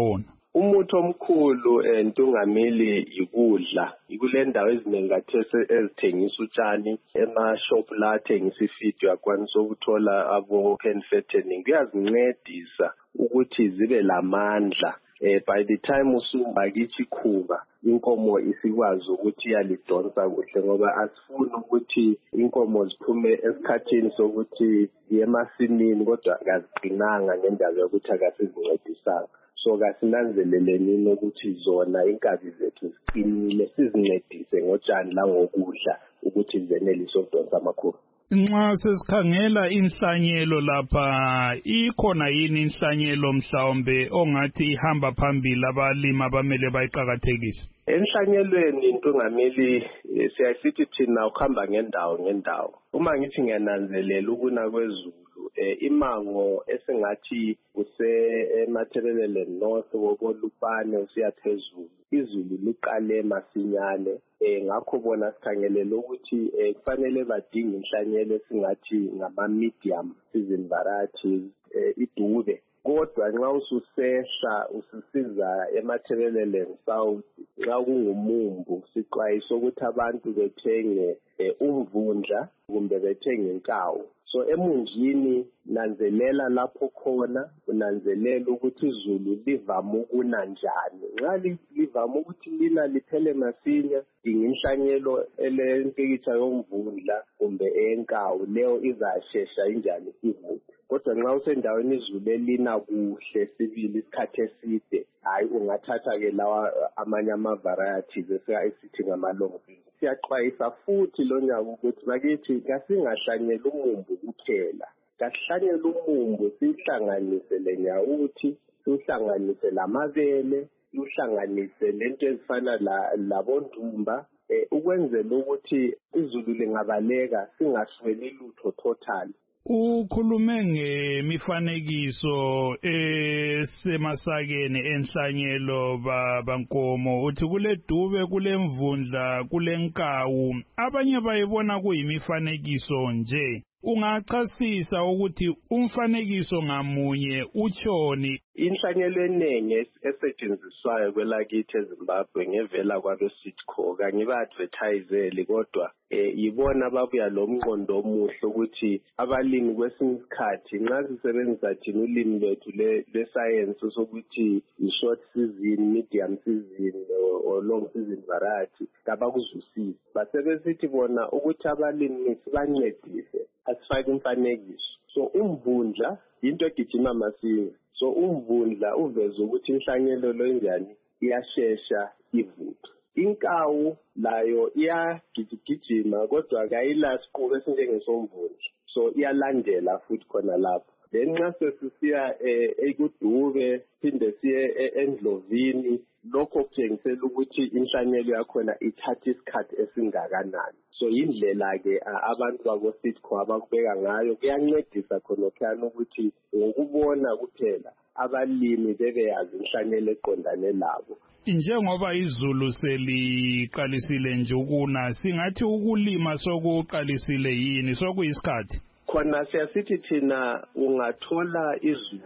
umuthi omkhulu entungamili ikudla ikule ndawo eziningi kathese ezithengisa utshani ema-shop la athengisa ifeed uyakwanisa ukuthola abo-open fattening kuyazincedisa ukuthi zibe lamandla eh by the time usumbakithi ikhuba inkomo isikwazi ukuthi iyalidonsa kuhle ngoba asifuni ukuthi inkomo ziphume esikhathini sokuthi yemasimini kodwa akaziqinanga ngendaba yokuthi akasizincedisanga so kasinanzeleleni ukuthi zona inkabi zethu ziqinile sizincedise ngotshani la ngokudla ukuthi zenelise ukudonsa amakhulu. Nxa sesikhangela inhlanyelo lapha ikhona yini inhlanyelo mhlawumbe ongathi ihamba phambili abalimi abamele bayiqhakathekise? Enhlanyelweni intungameli siyasithi thina ukuhamba ngendawo ngendawo. Uma ngithi ngiyananzelela ukuna kwezulu eh imango esingathi kuse eMathebelele North wokolupane usiya phezulu izulu liqale masinyane eh ngakho bona sikhangelela ukuthi kufanele badinga inhlanyelo esingathi ngama medium season varieties eh idube kodwa nxa ususehla usisiza eMathebelele South nxa kungumumbu siqwayiso ukuthi abantu bethenge umvundla kumbe bethenge inkawu. So emunjini nanzelela lapho khona unanzelela ukuthi izulu livama ukuna njani nxa livama ukuthi lina liphele masinya dinga inhlanyelo elempikitsha yomvundla kumbe enkawu leyo izashesha injani ivuthwe kodwa nxa usendaweni izulu elina kuhle sibili isikhathi eside hayi ungathatha ke lawa amanye ama varieties esithi ngama long season. Siyaxwayisa futhi lo nyaka ukuthi bakithi kasingahlanyela umumbu kuphela kasihlanyela umumbu sihlanganise lenyawuthi sihlanganise lamabele sihlanganise lento ezifana la labondumba eh ukwenzela ukuthi izulu lingabaleka singasweli lutho total. Ukhulume ngemifanekiso esemasakeni enhlanyelo bankomo uthi kule dube kule mvundla kule nkawu abanye bayibona kuyimifanekiso nje ungachasisa ukuthi umfanekiso ngamunye utshoni? Inhlanyelo eningi esetshenziswayo kwelakithi eZimbabwe ngevela kwabe Sitco kanye ba-advertisele kodwa eh yibona babuya lo mqondo omuhle ukuthi abalimi kwesinye isikhathi nxa sisebenzisa thina ulimi lwethu le-science sokuthi i-short season, medium season or long season variety kabakuzwisisi basebesithi bona ukuthi abalimi sibancedise asifake imfanekiso. So umvundla into egijima masinya so umvundla uveza ukuthi inhlanyelo lo njani iyashesha ivuthwe. Inkawu layo iyagijigijima kodwa akayila siqubu esinjengesomvundla so iyalandela futhi khona lapho. Then nxa sesisiya ekudube phinde siye endlovini lokho kutshengisela ukuthi inhlanyelo yakhona ithatha isikhathi esingakanani. So indlela ke abantu babo Sitco abakubeka ngayo kuyancedisa khona khona ukuthi ngokubona kuphela abalimi bebeyazi inhlanyelo eqondane labo. Njengoba izulu seliqalisile nje ukuna singathi ukulima sokuqalisile yini sokuyisikhathi? Khona siyasithi thina ungathola izulu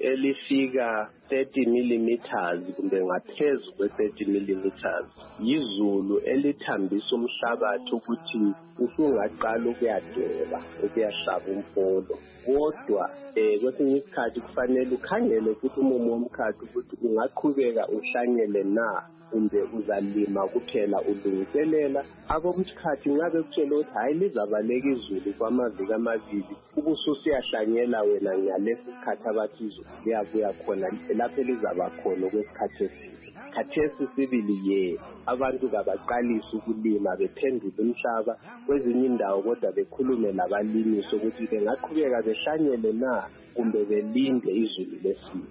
elifika thirty millimeters kumbe ngaphezulu kwe thirty millimeters yizulu elithambisa umhlabathi ukuthi usungaqala ukuyadweba ukuyahlaba umfolo kodwa eh kwesinye isikhathi kufanele ukhangele ukuthi umumo womkhathi ukuthi ungaqhubeka uhlanyele na kumbe uzalima kuphela ulungiselela akomkhathi ngabe kutshela ukuthi hayi lizabaleka izulu kwamaviki amabili ubususiyahlanyela wena ngalesi sikhathi abathi izulu liyabuya khona lapho elizaba khona okwesikhathi eside. Khathesi sibili ye abantu kabaqalisa ukulima bephendula umhlaba kwezinye indawo kodwa bekhulume labalimi sokuthi bengaqhubeka behlanyele na kumbe belinde izulu lesibili.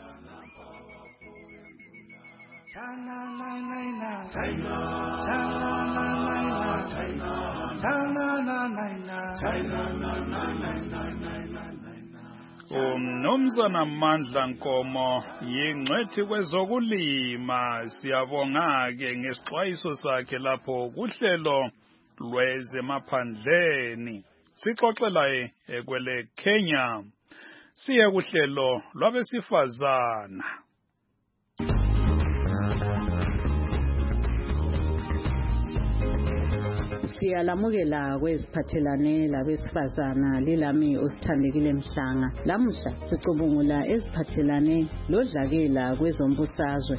Umnumzana Mandla Nkomo yingcwethi kwezokulima siyabonga-ke ngesixwayiso sakhe lapho kuhlelo lwezemaphandleni sixoxela ekwele Kenya siye kuhlelo lwabesifazana. Siyalamukela kweziphathelane labesifazana lilami usithandekile Mhlanga. Lamuhla sicubungula eziphathelane lodlakela kwezombusazwe.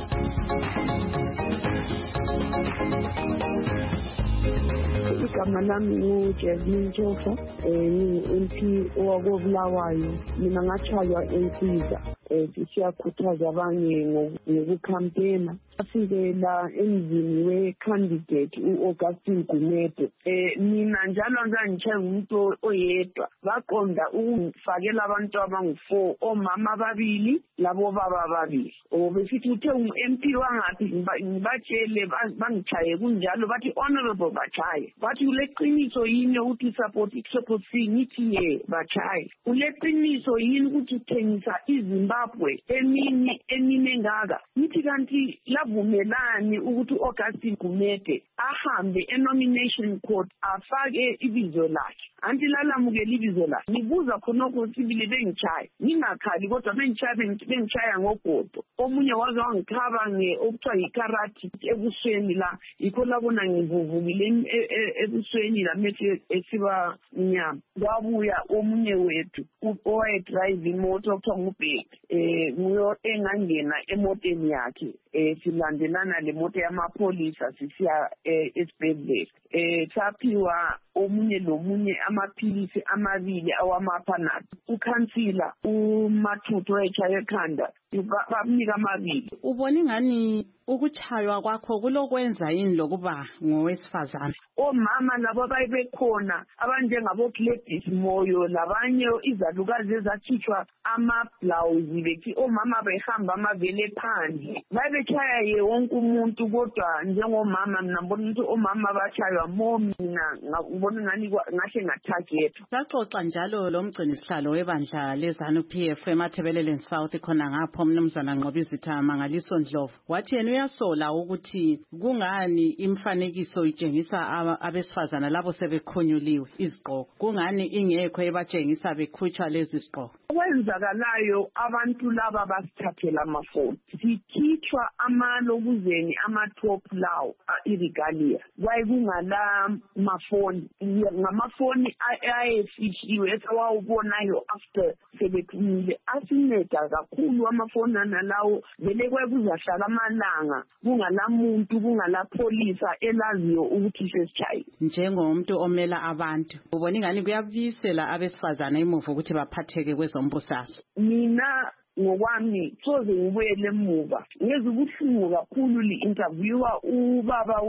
Igama lami nguJasmine Jofa, ngi-M P owakobulawayo. Mina ngachaywa ensiza um siyakhuthaza abanye ngokukhampena. Afikela emzini we-candidate u-Augustine Gumede. Um mina njalo ngangitshaya umuntu oyedwa, baqonda ukungifakela abantu abangu-four, omama ababili labo baba ababili. O besithi uthe u-M P wangaphi ngibatshele bangichaye kunjalo, bathi honorable bachaye. Bathi uleqiniso yini ukuthi support support ngithi ye bachaye. Uleqiniso yini ukuthi uthengisa iZimbabwe emini emini engaka. Ngithi kanti lavumelani ukuthi uAugustine Gumede ahambe e-nomination court afake ibizo lakhe. Anti lalamukela ibizo lakhe. Ngibuza khonokho sibili bengichaye. Ngingakhali kodwa bengichaya bengichaya ngogodo. Omunye waze wangikhaba nge okuthiwa yikarati ebusweni la. Yikho labona ngivuvukile ebusweni la methi esiba mnyama. Kwabuya omunye wethu owayedrive imoto okuthiwa ngubheki. Eh nguyo engangena emoteni yakhe. Eh silandelana le moto yamapholisa sisiya esibhedlela. Eh saphiwa omunye lomunye amaphilisi amabili awamaphanado. Ukhansila uMathuthu echaye ekhanda bamnika amabili. Ubona ingani ukuchaywa kwakho kulokwenza yini lokuba ngowesifazana? Omama labo bayibekhona abanjengabo Gladys Moyo labanye izalukazi ezakhitshwa ama-blouse bethi omama behamba amavele phandle. Babechaya ye wonke umuntu kodwa njengomama mina ngibona ukuthi omama bachaywa mo mina ngibona ngani ngahle ngatarget. Saxoxa njalo lo mgcini sihlalo webandla lezanu P F eMathebeleleni South khona ngapho umnumzana Nqobizitha Mangaliso Ndlovu. Wathi yena uyasola ukuthi kungani imfanekiso itshengisa abesifazana labo sebekhonyuliwe izigqoko. Kungani ingekho ebatshengisa bekhutshwa lezi zigqoko. Okwenzakalayo abantu laba basithathela amafoni. Sikhitshwa amalokuzeni ama-top lawo irigalia. Waye kungala mafoni. Ngamafoni ayefihliwe esawawubonayo after sebephumile. Asinceda kakhulu amafoni nalawo vele kwekuzahlala amalanga kungalamuntu kungalapholisa elaziyo ukuthi sesichayi. Njengomuntu omela abantu ubona ingani kuyabisela abesifazana imuva ukuthi baphatheke kwezombusazwe. Mina ngokwami soze ngibuyele emuva ngeze ubuhlungu kakhulu li-interviewer ubaba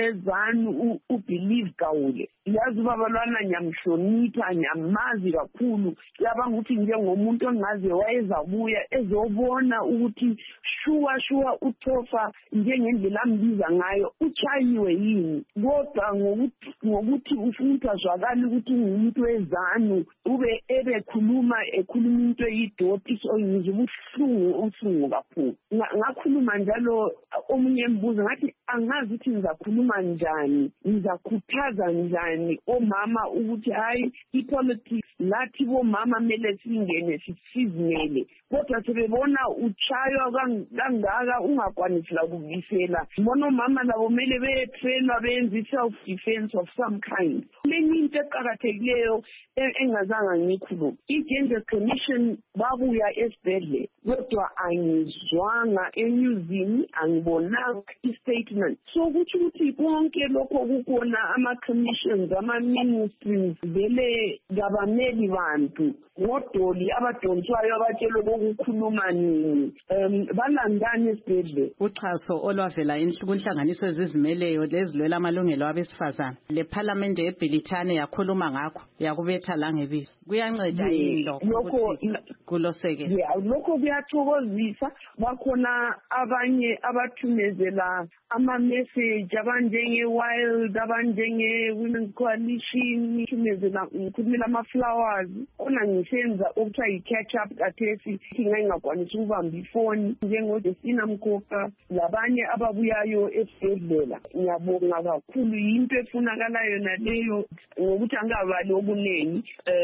wezanu uBelieve Gawule. Yazi ubaba lwana nyamhlonipha nyamazi kakhulu yabanga ukuthi njengomuntu ongaze wayezabuya ezobona ukuthi shuwa shuwa uThofa njengendlela ambiza ngayo uchayiwe yini. Kodwa ngokuthi ngokuthi ufuna azwakala ukuthi umuntu wezanu ube ebekhuluma ekhuluma into eyidoti so ngizibuhlungu ubuhlungu kakhulu. Ngakhuluma njalo omunye embuzo ngathi angazi ukuthi ngizakhuluma njani ngizakhuthaza njani omama ukuthi hayi ipolitics lathi bomama mele singene sizimele kodwa sebebona uchaywa kangaka ungakwanisi la kubisela. Bona omama labo mele betrainwa benze self defense of some kind. Lenye into eqhakathekileyo engazanga ngikhuluma i-Gender Commission babuya esibhedlela kodwa angizwanga enyuzini angibonanga i-statement. So kuthi ukuthi konke lokho kukhona ama-commissions ama-ministries vele ngabameli bantu ngodoli abadonswayo abatshelo bokukhuluma nini um balandani esibhedlela. Uchaso olwavela kunhlanganiso ezizimeleyo lezilwela amalungelo abesifazana le parliament eBhilithane yakhuluma ngakho yakubetha la ngebisi kuyanceda yini lokho kulosekela. Yeah, lokho kuyathokozisa. Bakhona abanye abathumezela ama-message abanjenge-Wild abanjenge-Women's Coalition thumezela ngikhulumela ama-flowers khona ngisenza okuthiwa yi-catch up kathesi ngingayingakwanisi ukubamba ifoni njengodesina Mkhokha labanye ababuyayo esibhedlela. Ngiyabonga kakhulu yinto efunakalayo naleyo ngokuthi angabali okuningi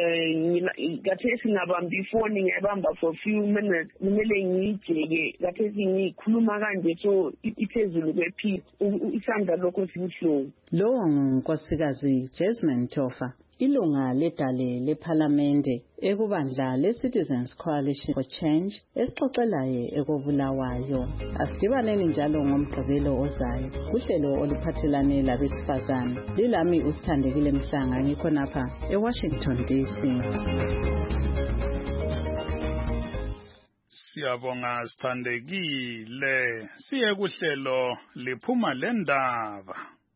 um kathesi ngabamba ifoni ngiyabamba for few minutes kumele ngiyijeke kathesi ngikhuluma kanje so iphezulu kwe-P ukuthi isandla lokho sibuhlungu. Lowo ngunkosikazi Jasmine Tofa, ilunga ledale lephalamende ekubandla le-Citizens Coalition for Change esixoxelayo ekobulawayo. Asidibaneni njalo ngomgqibelo ozayo kuhlelo oluphathelane labesifazane. Lilami uSithandekile Mhlanga ngikhonapha eWashington D C. Siyabonga Sithandekile. Siye kuhlelo liphuma lendaba.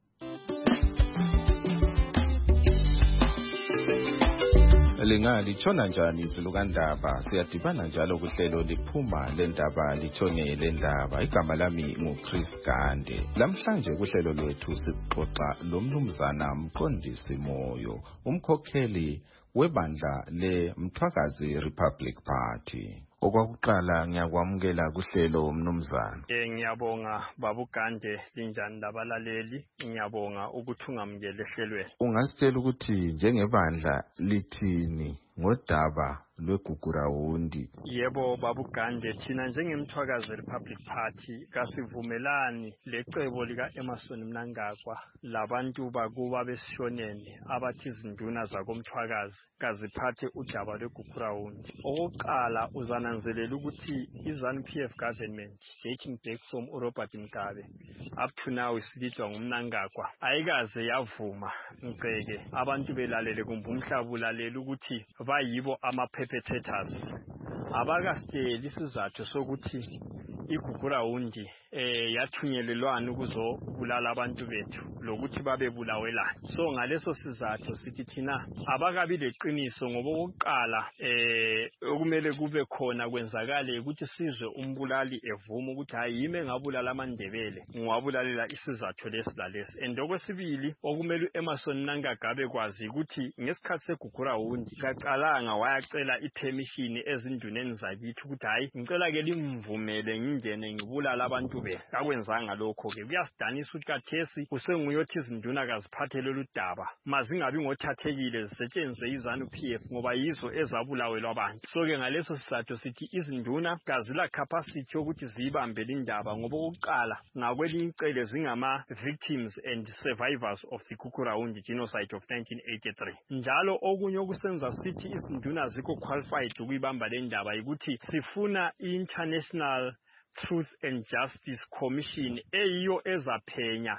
Lingali litshona njani izulu kandaba? Siyadibana njalo kuhlelo liphuma lendaba litshone lendaba. Igama lami nguChris Gande. Lamhlanje kuhlelo lwethu sixoxa lomnumzana Mqondisi Moyo, umkhokheli webandla leMthwakazi Republic Party. Okwakuqala ngiyakwamukela kuhlelo mnumzana. Eh ngiyabonga babugande linjani labalaleli, ngiyabonga ukuthi ungamukele ehlelweni. Ungasitshela ukuthi njengebandla lithini ngodaba lweGugurawundi? Yebo babugande, thina njengeMthwakazi Republic Party kasivumelani lecebo lika Emerson Mnangagwa labantu bakuba besishonene abathi izinduna zakoMthwakazi kaziphathe udaba lweGugurawundi. Okokuqala uzananzelela ukuthi iZANU-P F government dating back from uRobert Mugabe up to now isilithwa ngumnangagwa ayikaze yavuma ngiceke abantu belalele kumbe umhlaba ulalela ukuthi bayibo ama perpetrators. Abakasitsheli isizathu sokuthi iGugurawundi eh yathunyelelwana ukuzobulala abantu bethu lokuthi babebulawelana. So ngaleso sizathu sithi thina abakabi leqiniso ngoba oqala eh okumele kube khona kwenzakala ukuthi sizwe umbulali evuma ukuthi hayime ngabulala amandebele ngiwabulalela isizathu lesilalesi. And okwesibili okumele uEmerson Mnangagwa kwazi ukuthi ngesikhathi seGugurawundi kaqalanga wayacela ipermission ezinduneni zakithi ukuthi hayi ngicela ke limvumele ngingene ngibulala abantu be. Akwenzanga lokho ke kuyasidanisa ukuthi kathesi kusenguyothi izinduna kaziphathele ludaba mazingabi ngothathekile zisetshenzwe iZANU-P F ngoba yizo ezabulawelwa abantu. So ke ngaleso sizathu sithi izinduna kazila capacity yokuthi zibambe indaba ngoba oqala ngakwelinye icele zingama victims and survivors of the Gugurawundi genocide of nineteen eighty-three. Njalo okunye okusenza sithi izinduna zikho qualified ukuyibamba le ndaba ukuthi sifuna international Truth and Justice Commission eyiyo ezaphenya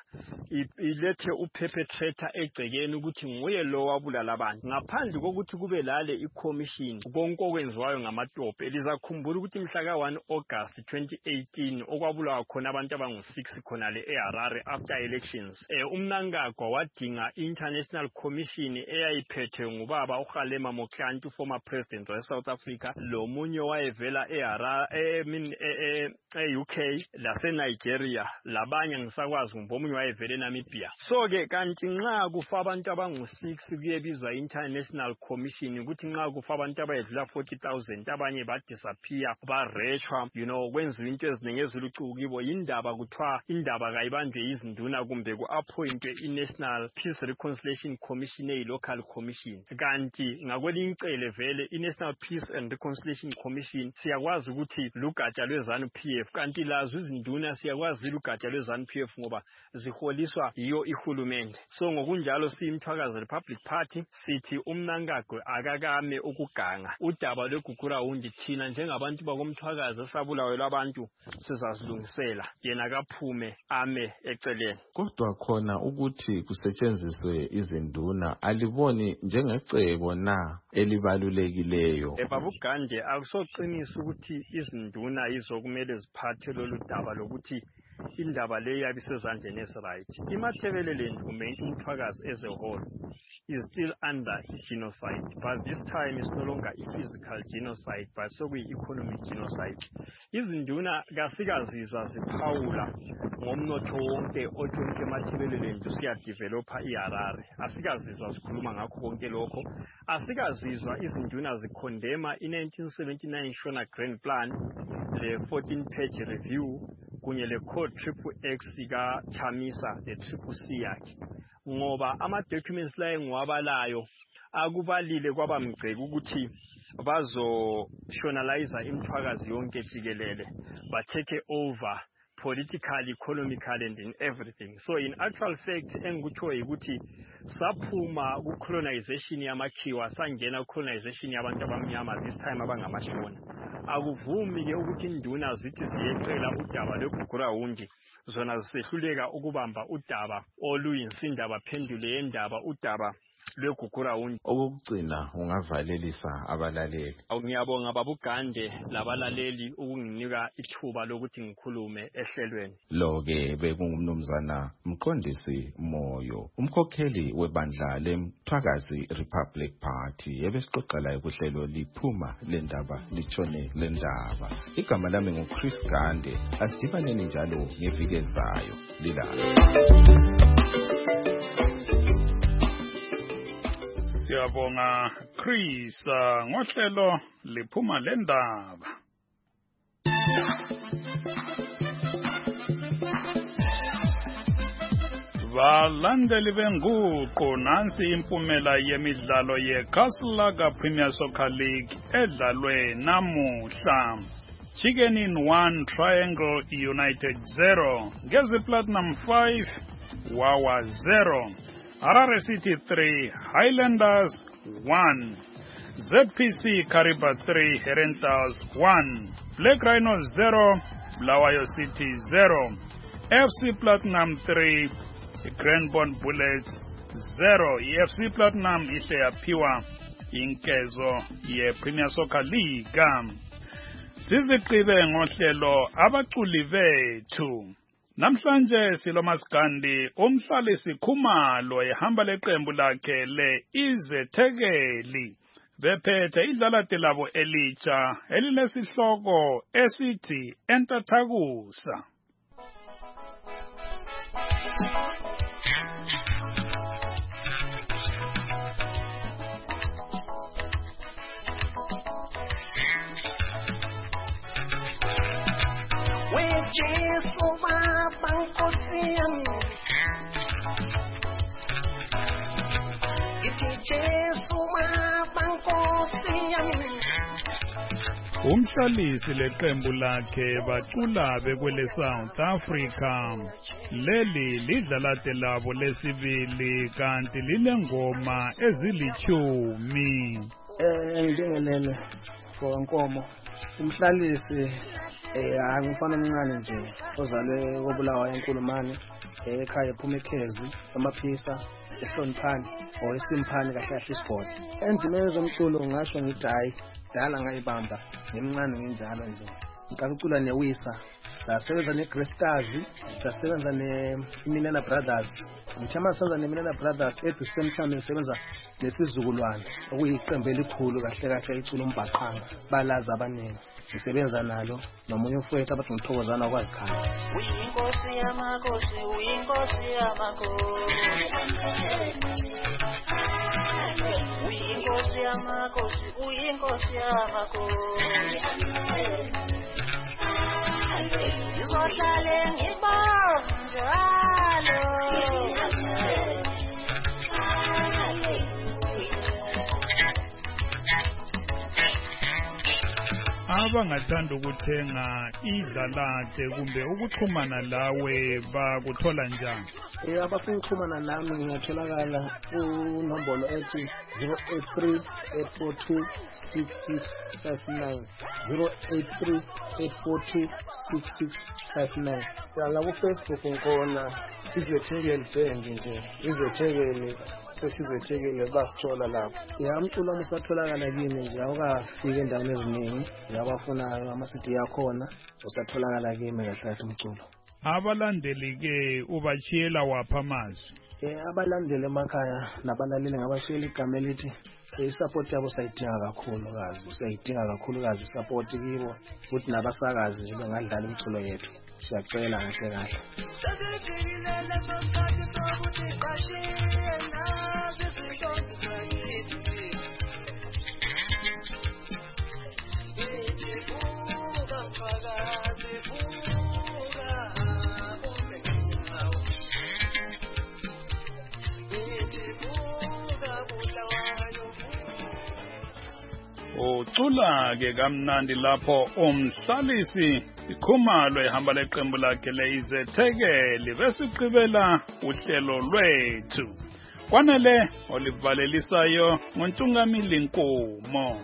ilethe uperpetrator egcekeni ukuthi nguye lo wabulala abantu ngaphandle kokuthi kube lale iCommission konke okwenziwayo ngamatope. Elizakhumbula ukuthi mhla ka one August twenty eighteen okwabulawa khona abantu abangu six khona le eHarare after elections. Eh uMnangagwa wadinga International Commission eyayiphethwe ngubaba uKgalema Motlanthe former president wa South Africa lo munye wayevela eHarare I mean eh e-U K lase Nigeria labanye ngisakwazi ngomunye wayevele eNamibia. So ke kanti nxa kufa abantu abangu six kuyebizwa International Commission ukuthi nxa kufa abantu abayedlula forty thousand abanye ba disappear barechwa you know kwenziwa into eziningi ezilucuku kibo indaba kuthiwa indaba kayibanjwe izinduna kumbe ku appointwe iNational Peace Reconciliation Commission eyi local commission. Kanti ngakwelinye icele vele iNational Peace and Reconciliation Commission siyakwazi ukuthi lugatsha lweZANU-P F kanti lazo izinduna siyakwazi lugatsha lweZANU-P F ngoba ziholiswa yiyo ihulumende. So ngokunjalo siyiMthwakazi Republic Party sithi uMnangagwa akakame ukuganga udaba lweGugurawundi thina njengabantu bakoMthwakazi esabulawelwa abantu sizazilungisela yena kaphume ame eceleni. Kodwa khona ukuthi kusetshenziswe izinduna aliboni njengecebo na elibalulekileyo? Ebabugande akusoqinisa ukuthi izinduna izokumele ziphathe lolu daba lokuthi indaba le yabisezandleni eziright. iMathebelele Ndume uMthwakazi as a whole is still under genocide, but this time it's no longer a physical genocide but so we economic genocide. Izinduna kasikazizwa ziphawula ngomnotho wonke ojonke eMathebelele Ndu siyadevelopa iHarare. Asikazizwa sikhuluma ngakho konke lokho. Asikazizwa izinduna zikhondema i-nineteen seventy-nine Shona Grand Plan le fourteen page review kunye le code triple X ka Chamisa the triple C yakhe ngoba ama documents la engwabalayo akubalile kwabamgceke ukuthi bazo shonalize iMthwakazi yonke jikelele ba take over political, economical, and in everything. So in actual fact, engikutsho ukuthi saphuma ku-colonization yamakhiwa sangena ku-colonization yabantu abamnyama this time abangamashona. Akuvumi-ke ukuthi induna zithi ziyeqela udaba lweGugurawundi zona zisehluleka ukubamba udaba oluyinsinda baphendule yendaba udaba lweGugurawundi. Okugcina ungavalelisa abalaleli. Ngiyabonga babugande labalaleli ukunginika ithuba lokuthi ngikhulume ehlelweni. Lo-ke bekungumnumzana Mqondisi Moyo, umkhokheli webandla leMthwakazi Republic Party ebesixoxa laye kuhlelo liphuma lendaba litshone lendaba. Igama lami nguChris Gande. Asidibaneni njalo ngeviki ezayo. Lilala. Siyabonga Chris ngohlelo liphuma lendaba. Balandeli benguqo nansi impumela yemidlalo yeKaslaga Premier Soccer League edlalwe namuhla. Chicken in one, Triangle United zero, Gezi Platinum five, Wawa zero. Harare City three, Highlanders one, Z P C Kariba three, Herentals one, Black Rhinos zero, Bulawayo City zero, F C Platinum three, Cranbourne Bullets zero. F C Platinum iseyaphiwa inkezo ye-Premier Soccer League. Siziqibe ngohlelo abaculi bethu. Namhlanje silomasikandi umhlalisi Khumalo ehamba leqembu lakhe le Izethekeli bephethe idlalate labo elitsha elilesihloko esithi Entathakusa. Jesu Baba Nkosi yami, ithi Jesu Baba Nkosi yami. Umhlalisi leqembu lakhe bacula bekwele South Africa. Leli lidlalate labo lesibili kanti linengoma ezilichumi. Eh ngingenene for Nkomo. Umhlalisi eh angifana omncane nje ozale kobulawa eNkulumane ekhaya ephuma eKhezi amaphisa ehloniphani or esimphani kahle kahle isport. Endimeni zomculo ngasho ngithi hayi dala ngayibamba ngimncane nginjalo nje. Ngicacula neWisa, sasebenza neGreat Stars, sasebenza neMilena Brothers. Ngithama senza neMilena Brothers at the same time ngisebenza nesizukulwane okuyiqembu elikhulu kahle kahle icula umbhaqanga balaza abaningi. Ngisebenza nalo nomunye umfowethu abathi ngithokozana kwazikhaya. Uyinkosi yamakhosi, uyinkosi yamakhosi. Uyinkosi yamakhosi, uyinkosi yamakhosi. Ngizohlale ngibonga njalo. Abangathanda ukuthenga idlalate kumbe ukuxhumana lawe bakuthola njani? Eh abafuna ukuxhumana nami ngiyatholakala kunombolo ethi zero eight three eight four two six six five nine zero eight three eight four two six six five nine. Yala ku Facebook ngikona Izethekeli band nje. Izethekeli sesizethekile basithola lapho. Ya umculo musatholakala kimi nje awukafika endaweni eziningi. Yabafunayo ama-C D yakhona usatholakala kimi kahle kahle umculo. Abalandeli ke ubachiyela wapha amazwi? Eh abalandeli emakhaya nabalaleli ngabashiyela igama elithi i-support yabo sayidinga kakhulu kazi. Sayidinga kakhulu kazi support kibo futhi nabasakazi nje bengadlala umculo yethu. Siyacela kahle kahle. ecula ke kamnandi lapho umhlalisi ikhumalo ehamba leqembu lakhe leizethekeli besiqibela uhlelo lwethu kwanele olivalelisayo ngoNtungamili Nkomo.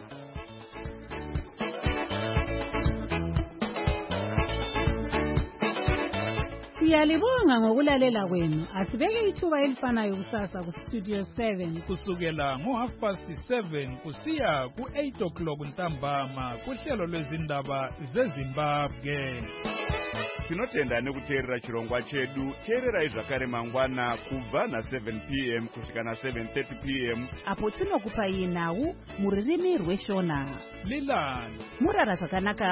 Siyalibonga ngokulalela kwenu. Asibeke ithuba elifanayo kusasa ku Studio seven kusukela ngo half past seven kusiya ku eight o'clock ntambama kuhlelo lwezindaba zeZimbabwe. Tinotenda nekuteerera chirongwa chedu. Teererai zvakare mangwana kubva na seven p m kusvika na seven thirty p m apo tinokupai nhau muririmi rweshona. Lilani murara zvakanaka.